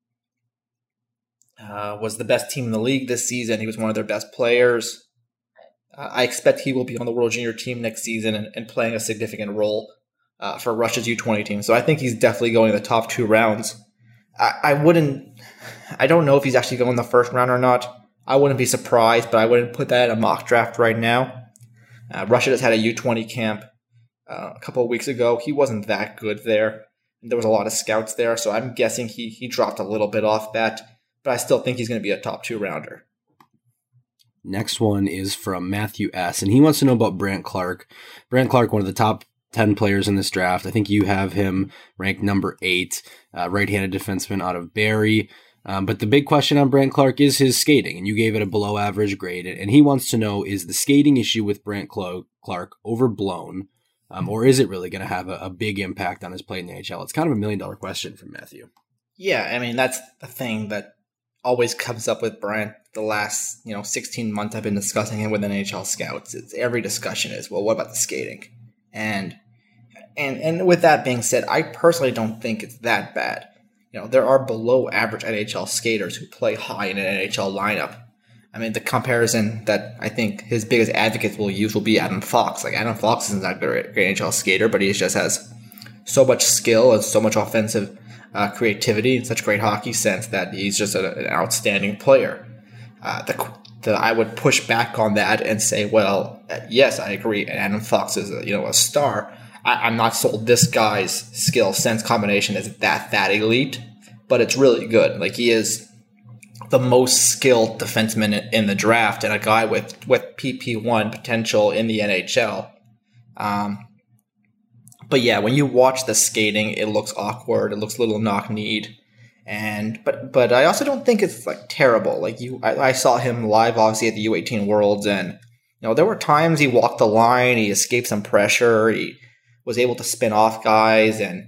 uh, was the best team in the league this season. He was one of their best players. Uh, I expect he will be on the World Junior team next season and, and playing a significant role Uh, for Russia's U twenty team. So I think he's definitely going in the top two rounds. I, I wouldn't, I don't know if he's actually going the first round or not. I wouldn't be surprised, but I wouldn't put that in a mock draft right now. Uh, Russia just had a U twenty camp uh, a couple of weeks ago. He wasn't that good there. There was a lot of scouts there, so I'm guessing he he dropped a little bit off that, but I still think he's going to be a top two rounder. Next one is from Matthew S., and he wants to know about Brandt Clarke. Brandt Clarke, one of the top ten players in this draft. I think you have him ranked number eight, uh, right-handed defenseman out of Barrie. Um, but the big question on Brandt Clarke is his skating, and you gave it a below-average grade. And he wants to know, is the skating issue with Brandt Clarke overblown, um, or is it really going to have a, a big impact on his play in the N H L? It's kind of a million-dollar question from Matthew. Yeah, I mean, that's the thing that always comes up with Brandt. The last, you know, sixteen months I've been discussing him with N H L scouts. It's, every discussion is, well, what about the skating? And And and with that being said, I personally don't think it's that bad. You know, there are below average N H L skaters who play high in an N H L lineup. I mean, the comparison that I think his biggest advocates will use will be Adam Fox. Like, Adam Fox isn't that great, great N H L skater, but he just has so much skill and so much offensive uh, creativity and such great hockey sense that he's just a, an outstanding player. Uh, the, the I would push back on that and say, well, yes, I agree. Adam Fox is a, you know a star. I'm not sold this guy's skill sense combination is that that elite, but it's really good. Like, he is the most skilled defenseman in the draft and a guy with, with P P one potential in the N H L. Um, but yeah, when you watch the skating, it looks awkward. It looks a little knock-kneed. And but but I also don't think it's like terrible. Like you, I, I saw him live obviously at the U eighteen Worlds, and You know, there were times he walked the line, he escaped some pressure, he was able to spin off guys, and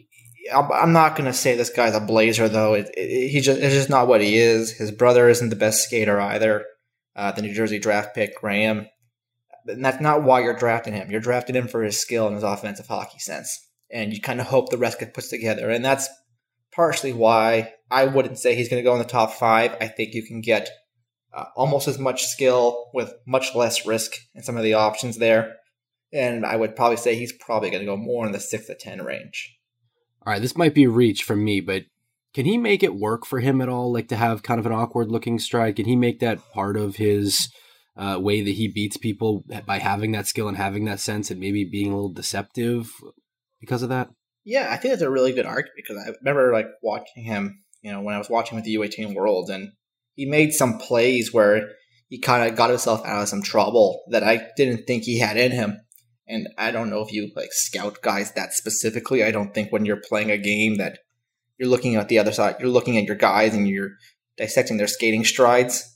I'm not going to say this guy's a blazer, though. It, it, he just, it's just not what he is. His brother isn't the best skater either, uh, the New Jersey draft pick, Graham. And that's not why you're drafting him. You're drafting him for his skill and his offensive hockey sense. And you kind of hope the rest gets put together. And that's partially why I wouldn't say he's going to go in the top five. I think you can get uh, almost as much skill with much less risk in some of the options there. And I would probably say he's probably going to go more in the six to ten range. All right, this might be a reach from me, but can he make it work for him at all? Like to have kind of an awkward looking stride? Can he make that part of his uh, way that he beats people by having that skill and having that sense and maybe being a little deceptive because of that? Yeah, I think that's a really good argument because I remember like watching him, you know, when I was watching with the U eighteen World, and he made some plays where he kind of got himself out of some trouble that I didn't think he had in him. And I don't know if you like scout guys that specifically. I don't think when you're playing a game that you're looking at the other side, you're looking at your guys and you're dissecting their skating strides.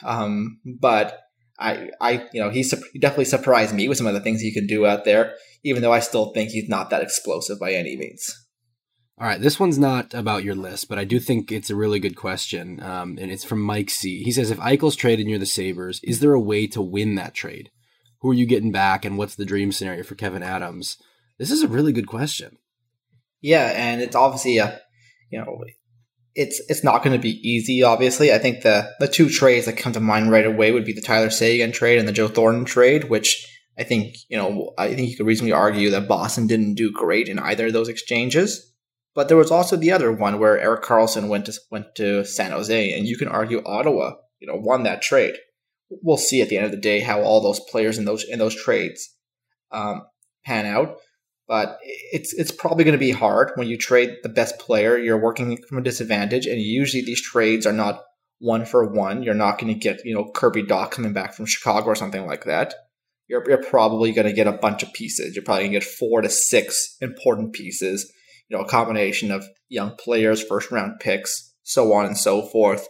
Um, but I, I, you know, he's he definitely surprised me with some of the things he can do out there, even though I still think he's not that explosive by any means. All right, this one's not about your list, but I do think it's a really good question, um, and it's from Mike C. He says, if Eichel's traded and you're the Sabres, is there a way to win that trade? Who are you getting back, and what's the dream scenario for Kevyn Adams? This is a really good question. Yeah, and it's obviously a, you know, it's it's not going to be easy. Obviously, I think the the two trades that come to mind right away would be the Tyler Seguin trade and the Joe Thornton trade, which I think you know I think you could reasonably argue that Boston didn't do great in either of those exchanges. But there was also the other one where Erik Karlsson went to went to San Jose, and you can argue Ottawa, you know, won that trade. We'll see at the end of the day how all those players in those in those trades um, pan out. But it's it's probably going to be hard when you trade the best player. You're working from a disadvantage, and usually these trades are not one for one. You're not going to get you know Kirby Dach coming back from Chicago or something like that. You're you're probably going to get a bunch of pieces. You're probably going to get four to six important pieces. You know, a combination of young players, first round picks, so on and so forth.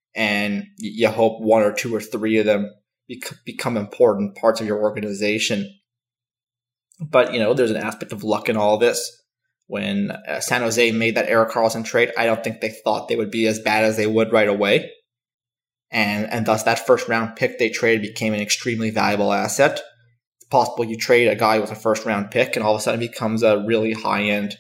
And you hope one or two or three of them become important parts of your organization. But, you know, there's an aspect of luck in all this. When uh, San Jose made that Erik Karlsson trade, I don't think they thought they would be as bad as they would right away. And and thus that first round pick they traded became an extremely valuable asset. It's possible you trade a guy with a first round pick and all of a sudden becomes a really high-end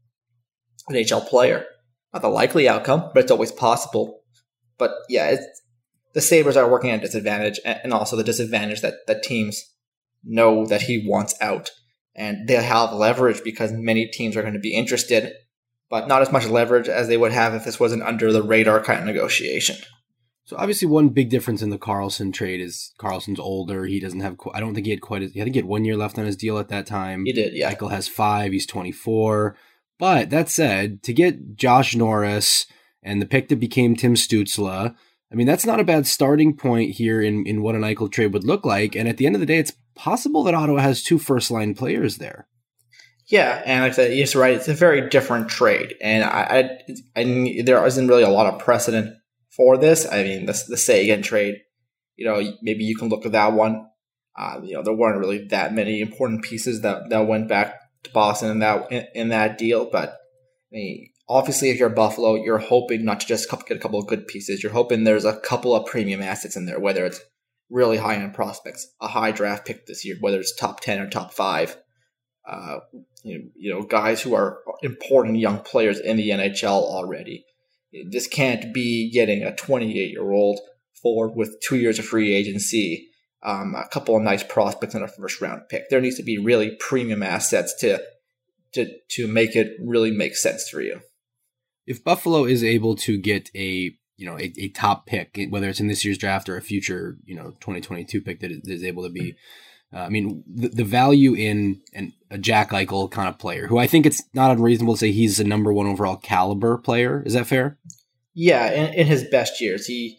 N H L player. Not the likely outcome, but it's always possible. But yeah, it's, the Sabres are working at a disadvantage, and also the disadvantage that, that teams know that he wants out. And they'll have leverage because many teams are going to be interested, but not as much leverage as they would have if this was an under-the-radar kind of negotiation. So obviously one big difference in the Karlsson trade is Karlsson's older. He doesn't have, I don't think he had quite, a, I think he had one year left on his deal at that time. He did, yeah. Eichel has five, he's twenty-four. But that said, to get Josh Norris and the pick that became Tim Stützle, I mean, that's not a bad starting point here in, in what an Eichel trade would look like. And at the end of the day, it's possible that Ottawa has two first-line players there. Yeah, and like I said, you're right. It's a very different trade. And I, I, I there isn't really a lot of precedent for this. I mean, the, the Seguin trade, you know, maybe you can look at that one. Uh, you know, there weren't really that many important pieces that, that went back to Boston in that in, in that deal. But I mean, obviously, if you're Buffalo, you're hoping not to just get a couple of good pieces. You're hoping there's a couple of premium assets in there, whether it's really high-end prospects, a high draft pick this year, whether it's top ten or top five. Uh, you know, you know, guys who are important young players in the N H L already. This can't be getting a twenty-eight-year-old forward with two years of free agency, um, a couple of nice prospects and a first-round pick. There needs to be really premium assets to to to make it really make sense for you. If Buffalo is able to get a you know a, a top pick, whether it's in this year's draft or a future you know twenty twenty-two pick that is able to be, uh, I mean the, the value in an, a Jack Eichel kind of player, who I think it's not unreasonable to say he's a number one overall caliber player. Is that fair? Yeah, in, in his best years, he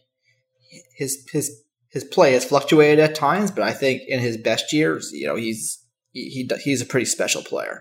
his his his play has fluctuated at times, but I think in his best years, you know, he's he, he he's a pretty special player.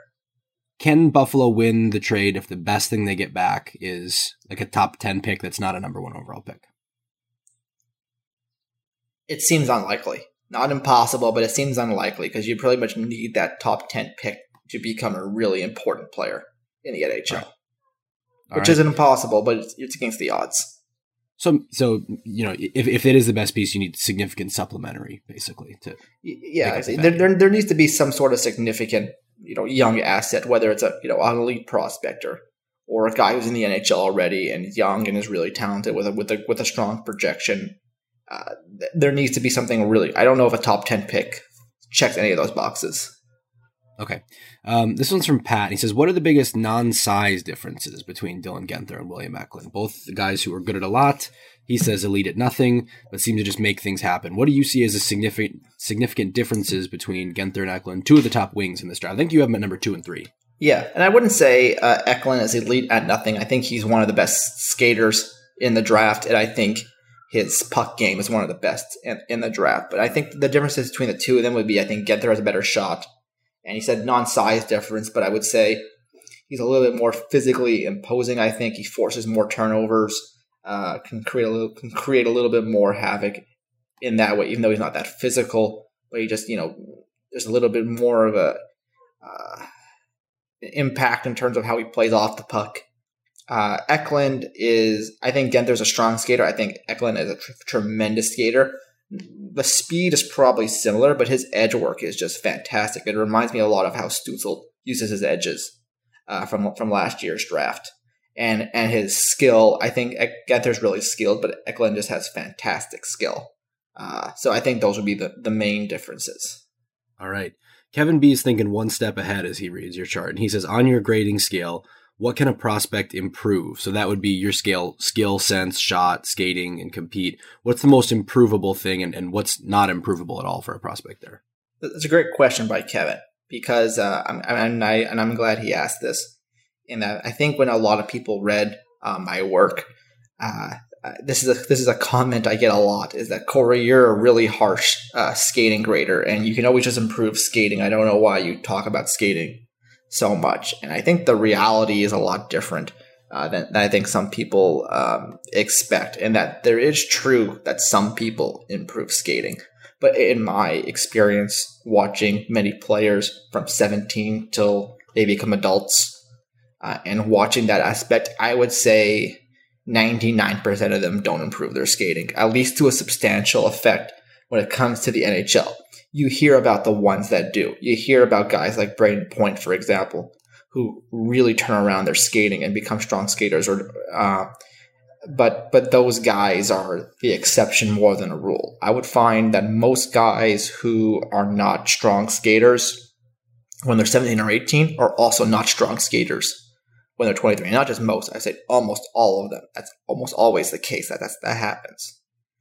Can Buffalo win the trade if the best thing they get back is like a top ten pick that's not a number one overall pick? It seems unlikely. Not impossible, but it seems unlikely because you pretty much need that top ten pick to become a really important player in the N H L. Right. Which right. isn't impossible, but it's, it's against the odds. So, so you know, if, if it is the best piece, you need significant supplementary, basically. To yeah, there, there there needs to be some sort of significant, you know, young asset, whether it's a you know an elite prospector or a guy who's in the N H L already and is young and is really talented with a with a with a strong projection. Uh, there needs to be something really. I don't know if a top ten pick checks any of those boxes. Okay. Um, this one's from Pat. He says, what are the biggest non-size differences between Dylan Guenther and William Eklund? Both the guys who are good at a lot. He says elite at nothing, but seem to just make things happen. What do you see as a significant significant differences between Guenther and Eklund, two of the top wings in this draft? I think you have them at number two and three. Yeah, and I wouldn't say uh, Eklund is elite at nothing. I think he's one of the best skaters in the draft, and I think his puck game is one of the best in, in the draft. But I think the differences between the two of them would be, I think Guenther has a better shot. And he said non-size difference, but I would say he's a little bit more physically imposing. I think he forces more turnovers, uh, can create a little, can create a little bit more havoc in that way, even though he's not that physical. But he just, you know, there's a little bit more of a uh, impact in terms of how he plays off the puck. Uh, Eklund is, I think Guenther's a strong skater. I think Eklund is a tr- tremendous skater. The speed is probably similar, but his edge work is just fantastic. It reminds me a lot of how Stützle uses his edges uh, from from last year's draft. And and his skill, I think Guenther's really skilled, but Eklund just has fantastic skill. Uh, so I think those would be the, the main differences. All right. Kevin B is thinking one step ahead as he reads your chart. And he says, on your grading scale, what can a prospect improve? So that would be your scale, skill, sense, shot, skating, and compete. What's the most improvable thing and, and what's not improvable at all for a prospect there? That's a great question by Kevin because uh, I'm, and, I, and I'm glad he asked this. In that I think when a lot of people read uh, my work, uh, this is a this is a comment I get a lot, is that, Corey, you're a really harsh uh, skating grader and you can always just improve skating. I don't know why you talk about skating so much. And I think the reality is a lot different uh, than, than I think some people um, expect, and that there is true that some people improve skating. But in my experience watching many players from seventeen till they become adults uh, and watching that aspect, I would say ninety-nine percent of them don't improve their skating, at least to a substantial effect when it comes to the N H L. You hear about the ones that do. You hear about guys like Braden Point, for example, who really turn around their skating and become strong skaters. Or, uh, but but those guys are the exception more than a rule. I would find that most guys who are not strong skaters when they're seventeen or eighteen are also not strong skaters when they're twenty-three. And not just most. I say almost all of them. That's almost always the case that that's, that happens.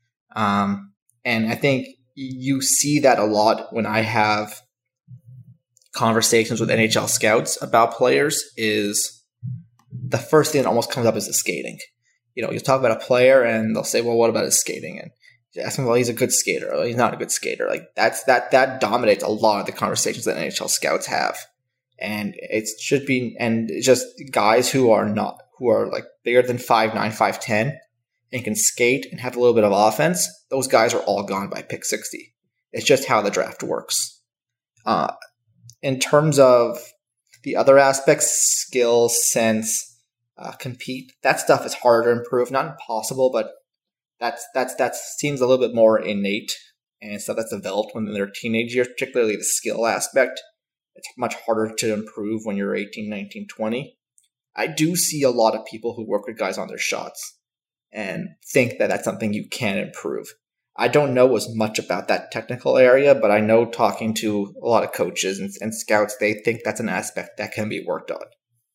Um, and I think you see that a lot when I have conversations with N H L scouts about players. Is the first thing that almost comes up is the skating. You know, you talk about a player and they'll say, well, what about his skating? And you ask them, well, he's a good skater. Or he's not a good skater. Like that's, that, that dominates a lot of the conversations that N H L scouts have. And it should be, and just guys who are not, who are like bigger than five nine, five ten and can skate and have a little bit of offense, those guys are all gone by pick sixty. It's just how the draft works. Uh, in terms of the other aspects, skill, sense, uh, compete, that stuff is harder to improve. Not impossible, but that's that's that seems a little bit more innate and stuff that's developed when they're teenage years, particularly the skill aspect. It's much harder to improve when you're eighteen, nineteen, twenty. I do see a lot of people who work with guys on their shots and think that that's something you can improve. I don't know as much about that technical area, but I know talking to a lot of coaches and, and scouts, they think that's an aspect that can be worked on.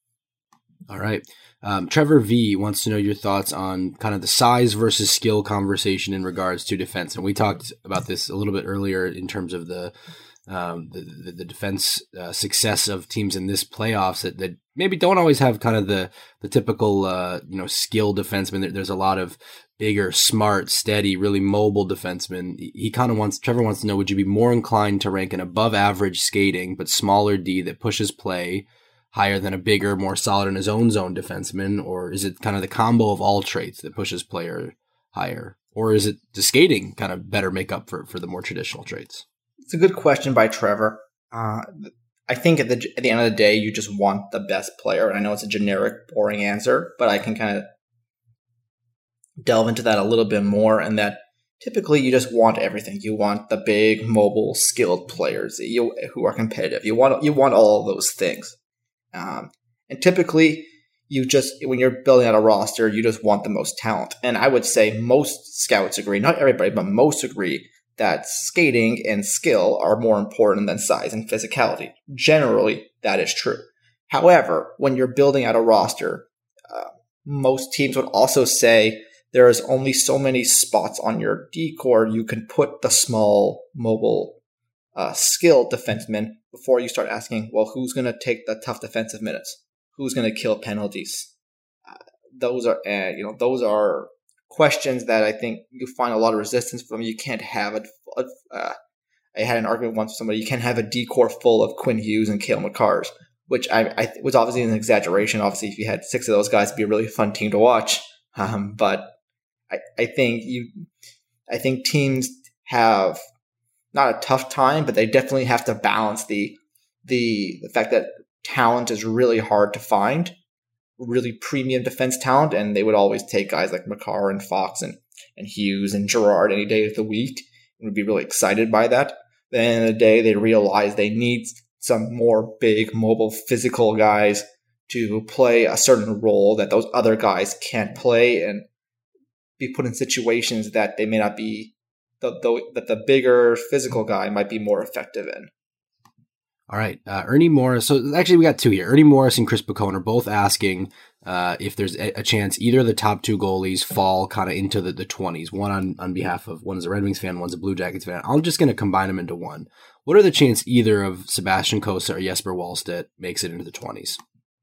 All right. Um, Trevor V wants to know your thoughts on kind of the size versus skill conversation in regards to defense. And we talked about this a little bit earlier in terms of the um, the, the, the defense uh, success of teams in this playoffs that, that maybe don't always have kind of the, the typical, uh, you know, skill defenseman. There, there's a lot of bigger, smart, steady, really mobile defensemen. He kind of wants, Trevor wants to know, would you be more inclined to rank an above average skating, but smaller D that pushes play higher than a bigger, more solid in his own zone defenseman? Or is it kind of the combo of all traits that pushes player higher? Or Or is it the skating kind of better make up for, for the more traditional traits? It's a good question by Trevor. Uh, I think at the at the end of the day, you just want the best player. And I know it's a generic, boring answer, but I can kind of delve into that a little bit more. And that typically you just want everything. You want the big, mobile, skilled players you, who are competitive. You want you want all of those things. Um, and typically, you just when you're building out a roster, you just want the most talent. And I would say most scouts agree, not everybody, but most agree that skating and skill are more important than size and physicality. Generally, that is true. However, when you're building out a roster, uh, most teams would also say there is only so many spots on your D-core you can put the small, mobile, uh, skilled defenseman before you start asking, well, who's going to take the tough defensive minutes? Who's going to kill penalties? Uh, those are, uh, you know, those are questions that I think you find a lot of resistance from. You can't have a, a uh, I had an argument once with somebody, you can't have a D-core full of Quinn Hughes and Cale Makars, which I, I was obviously an exaggeration. Obviously, if you had six of those guys, it'd be a really fun team to watch. Um, but I, I think you, I think teams have not a tough time, but they definitely have to balance the, the, the fact that talent is really hard to find, really premium defense talent, and they would always take guys like Makar and Fox and, and Hughes and Gerard any day of the week and would be really excited by that. Then at the end of the day, they realize they need some more big, mobile, physical guys to play a certain role that those other guys can't play and be put in situations that they may not be, the, the, that the bigger physical guy might be more effective in. All right. Uh, Ernie Morris. So actually we got two here. Ernie Morris and Chris Picone are both asking uh, if there's a, a chance either of the top two goalies fall kind of into the, the twenties. One on, on behalf of, one is a Red Wings fan, one's a Blue Jackets fan. I'm just going to combine them into one. What are the chances either of Sebastian Cossa or Jesper Wallstedt makes it into the twenties?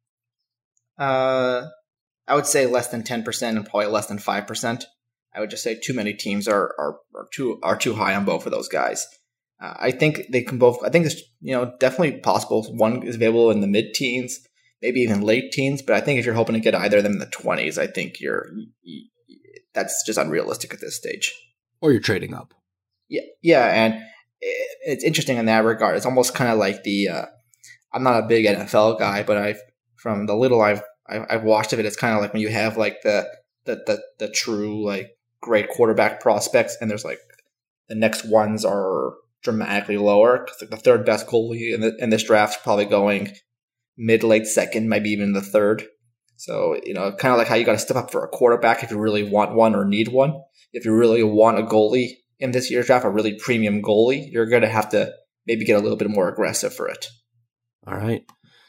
Uh, I would say less than ten percent and probably less than five percent. I would just say too many teams are, are, are too, are too high on both of those guys. Uh, I think they can both, I think it's, you know, definitely possible. One is available in the mid-teens, maybe even late teens, but I think if you're hoping to get either of them in the twenties, I think you're, you, that's just unrealistic at this stage. Or you're trading up. Yeah, yeah, and it, it's interesting in that regard. It's almost kind of like the, uh, I'm not a big N F L guy, but I've, from the little I've, I've, I've watched of it, it's kind of like when you have like the, the, the, the true, like, great quarterback prospects, and there's like, the next ones are dramatically lower, because like the third best goalie in, the, in this draft is probably going mid late second, maybe even the third. So, you know, kind of like how you got to step up for a quarterback if you really want one or need one. If you really want a goalie in this year's draft, a really premium goalie, you're going to have to maybe get a little bit more aggressive for it. All right.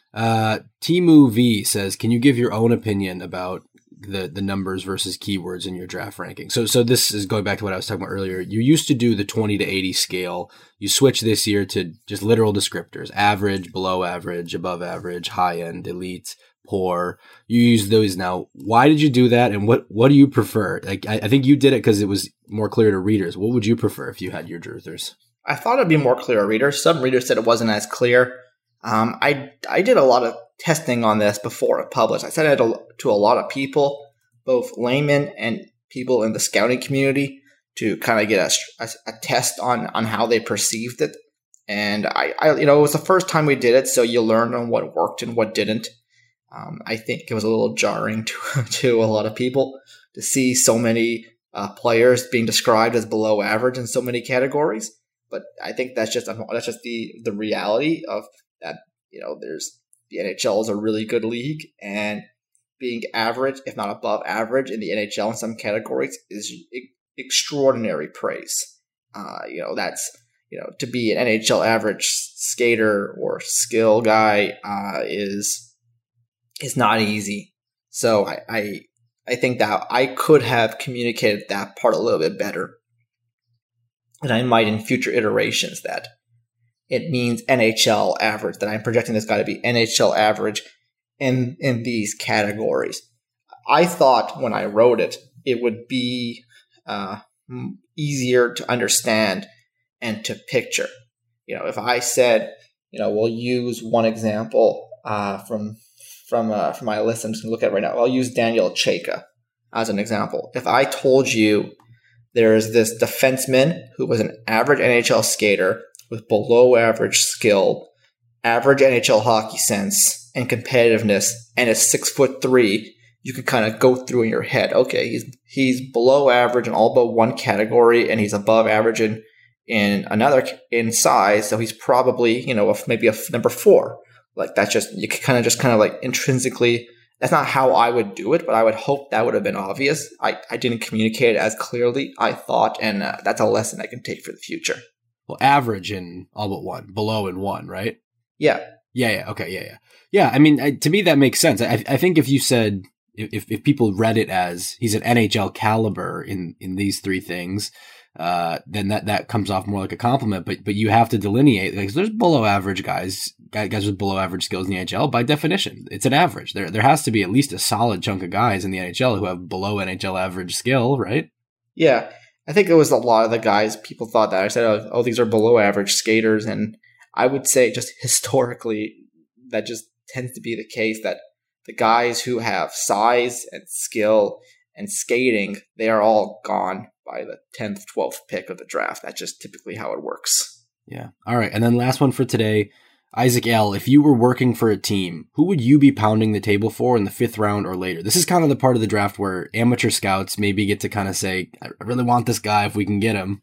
Uh, Timu V says, can you give your own opinion about the the numbers versus keywords in your draft ranking? So so this is going back to what I was talking about earlier. You used to do the twenty to eighty scale. You switched this year to just literal descriptors: average, below average, above average, high end, elite, poor. You use those now. Why did you do that, and what what do you prefer? Like I, I think you did it because it was more clear to readers. What would you prefer if you had your druthers? I thought it'd be more clear to readers. Some readers said it wasn't as clear. Um, I I did a lot of testing on this before it published. I sent it to a lot of people, both laymen and people in the scouting community, to kind of get a, a, a test on, on how they perceived it. And I, I, you know, it was the first time we did it, so you learn on what worked and what didn't. Um, I think it was a little jarring to to a lot of people to see so many uh, players being described as below average in so many categories. But I think that's just that's just the the reality of that. You know, there's the N H L is a really good league, and being average, if not above average, in the N H L in some categories is e- extraordinary praise. Uh, you know, that's, you know, to be an N H L average skater or skill guy uh, is is not easy. So I, I I think that I could have communicated that part a little bit better, and I might in future iterations that it means N H L average, that I'm projecting this guy to be N H L average in in these categories. I thought when I wrote it, it would be uh, easier to understand and to picture. You know, if I said, you know, we'll use one example uh, from from uh, from my list I'm just going to look at right now. I'll use Daniel Chayka as an example. If I told you there is this defenseman who was an average N H L skater with below average skill, average N H L hockey sense, and competitiveness, and is six foot three. You can kind of go through in your head, okay, he's he's below average in all but one category, and he's above average in, in another in size, so he's probably, you know, maybe a number four. Like that's just, you can kind of just kind of like intrinsically, that's not how I would do it, but I would hope that would have been obvious. I, I didn't communicate it as clearly, I thought, and uh, that's a lesson I can take for the future. Well, average in all but one, below in one, right? Yeah. Yeah, yeah, okay, yeah, yeah. Yeah, I mean, I, to me, that makes sense. I, I think if you said, if, if people read it as he's an N H L caliber in, in these three things, uh, then that, that comes off more like a compliment, but, but you have to delineate, like, there's below average guys, guys with below average skills in the N H L by definition. It's an average. There, there has to be at least a solid chunk of guys in the N H L who have below N H L average skill, right? Yeah. I think it was a lot of the guys, people thought that. I said, oh, oh these are below average skaters. And I would say just historically, that just tends to be the case, that the guys who have size and skill and skating, they are all gone by the tenth, twelfth pick of the draft. That's just typically how it works. Yeah. All right. And then last one for today, Isaac L., if you were working for a team, who would you be pounding the table for in the fifth round or later? This is kind of the part of the draft where amateur scouts maybe get to kind of say, I really want this guy if we can get him.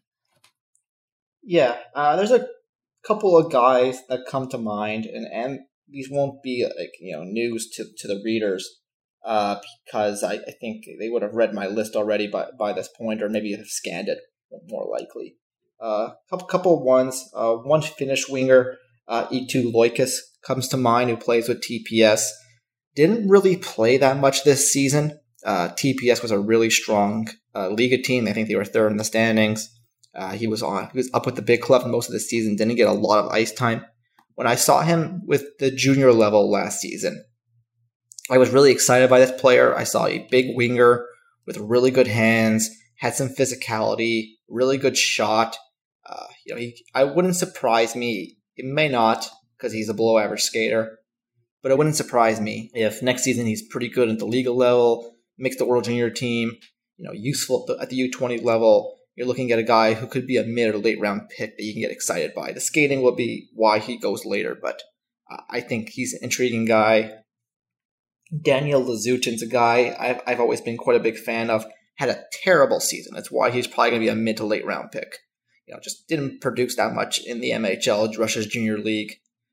Yeah. Uh, there's a couple of guys that come to mind, and, and these won't be like, you know, news to, to the readers. Uh, because I, I think they would have read my list already by, by this point, or maybe have scanned it more likely. A uh, couple, couple of ones. Uh, one Finnish winger, uh, Eetu Loikas, comes to mind, who plays with T P S. Didn't really play that much this season. Uh, T P S was a really strong uh, Liga team. I think they were third in the standings. Uh, he was on. He was up with the big club most of the season. Didn't get a lot of ice time. When I saw him with the junior level last season, I was really excited by this player. I saw a big winger with really good hands, had some physicality, really good shot. Uh, you know, he, I wouldn't surprise me. It may not, because he's a below average skater, but it wouldn't surprise me if next season he's pretty good at the legal level, makes the World Junior team, you know, useful at the U twenty level. You're looking at a guy who could be a mid or late round pick that you can get excited by. The skating will be why he goes later, but uh, I think he's an intriguing guy. Daniel Lazutin's a guy I've, I've always been quite a big fan of. Had a terrible season. That's why he's probably going to be a mid to late round pick. You know, just didn't produce that much in the M H L, Russia's junior league.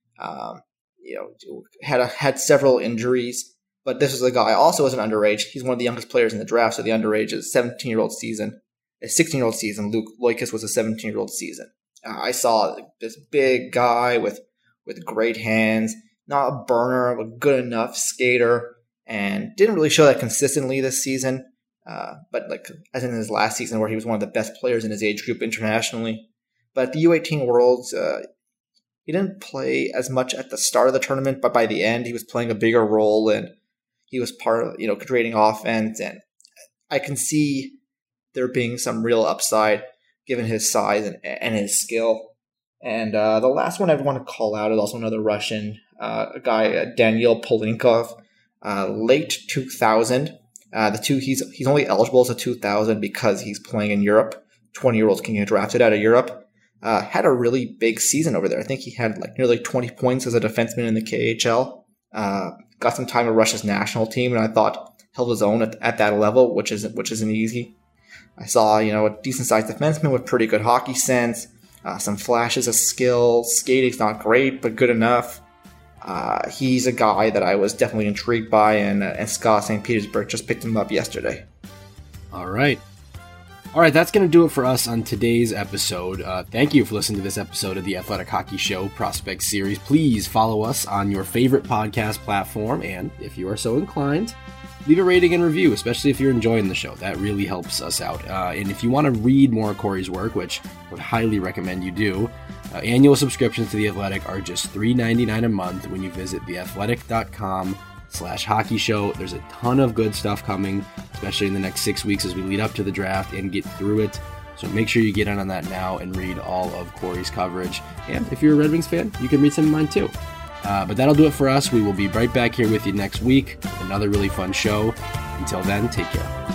Um, you know, had a, had several injuries, but this was a guy also as an underage. He's one of the youngest players in the draft, so the underage is seventeen-year-old season. A sixteen-year-old season. Luke Loikas was a seventeen-year-old season. Uh, I saw this big guy with with great hands, not a burner, but good enough skater, and didn't really show that consistently this season. Uh, but like as in his last season, where he was one of the best players in his age group internationally. But at the U eighteen Worlds, uh, he didn't play as much at the start of the tournament, but by the end, he was playing a bigger role, and he was part of, you know, creating offense. And I can see there being some real upside given his size and, and his skill. And uh, the last one I want to call out is also another Russian, uh, a guy, uh, Daniil Polinkov, uh, late two thousand. Uh, the two he's he's only eligible as a two thousand because he's playing in Europe. twenty-year-olds can get drafted out of Europe. Uh, had a really big season over there. I think he had like nearly twenty points as a defenseman in the K H L. Uh, got some time with Russia's national team, and I thought held his own at, at that level, which isn't which isn't easy. I saw, you know, a decent-sized defenseman with pretty good hockey sense, uh, some flashes of skill. Skating's not great, but good enough. Uh, he's a guy that I was definitely intrigued by, and, uh, and Scott Saint Petersburg just picked him up yesterday. All right. All right, that's going to do it for us on today's episode. Uh, thank you for listening to this episode of the Athletic Hockey Show Prospect Series. Please follow us on your favorite podcast platform, and if you are so inclined, leave a rating and review, especially if you're enjoying the show. That really helps us out. Uh, and if you want to read more of Corey's work, which I would highly recommend you do, uh, annual subscriptions to The Athletic are just three dollars and ninety-nine cents a month when you visit theathletic.com slash hockey show. There's a ton of good stuff coming, especially in the next six weeks as we lead up to the draft and get through it. So make sure you get in on that now and read all of Corey's coverage. And if you're a Red Wings fan, you can read some of mine too. Uh, but that'll do it for us. We will be right back here with you next week with another really fun show. Until then, take care.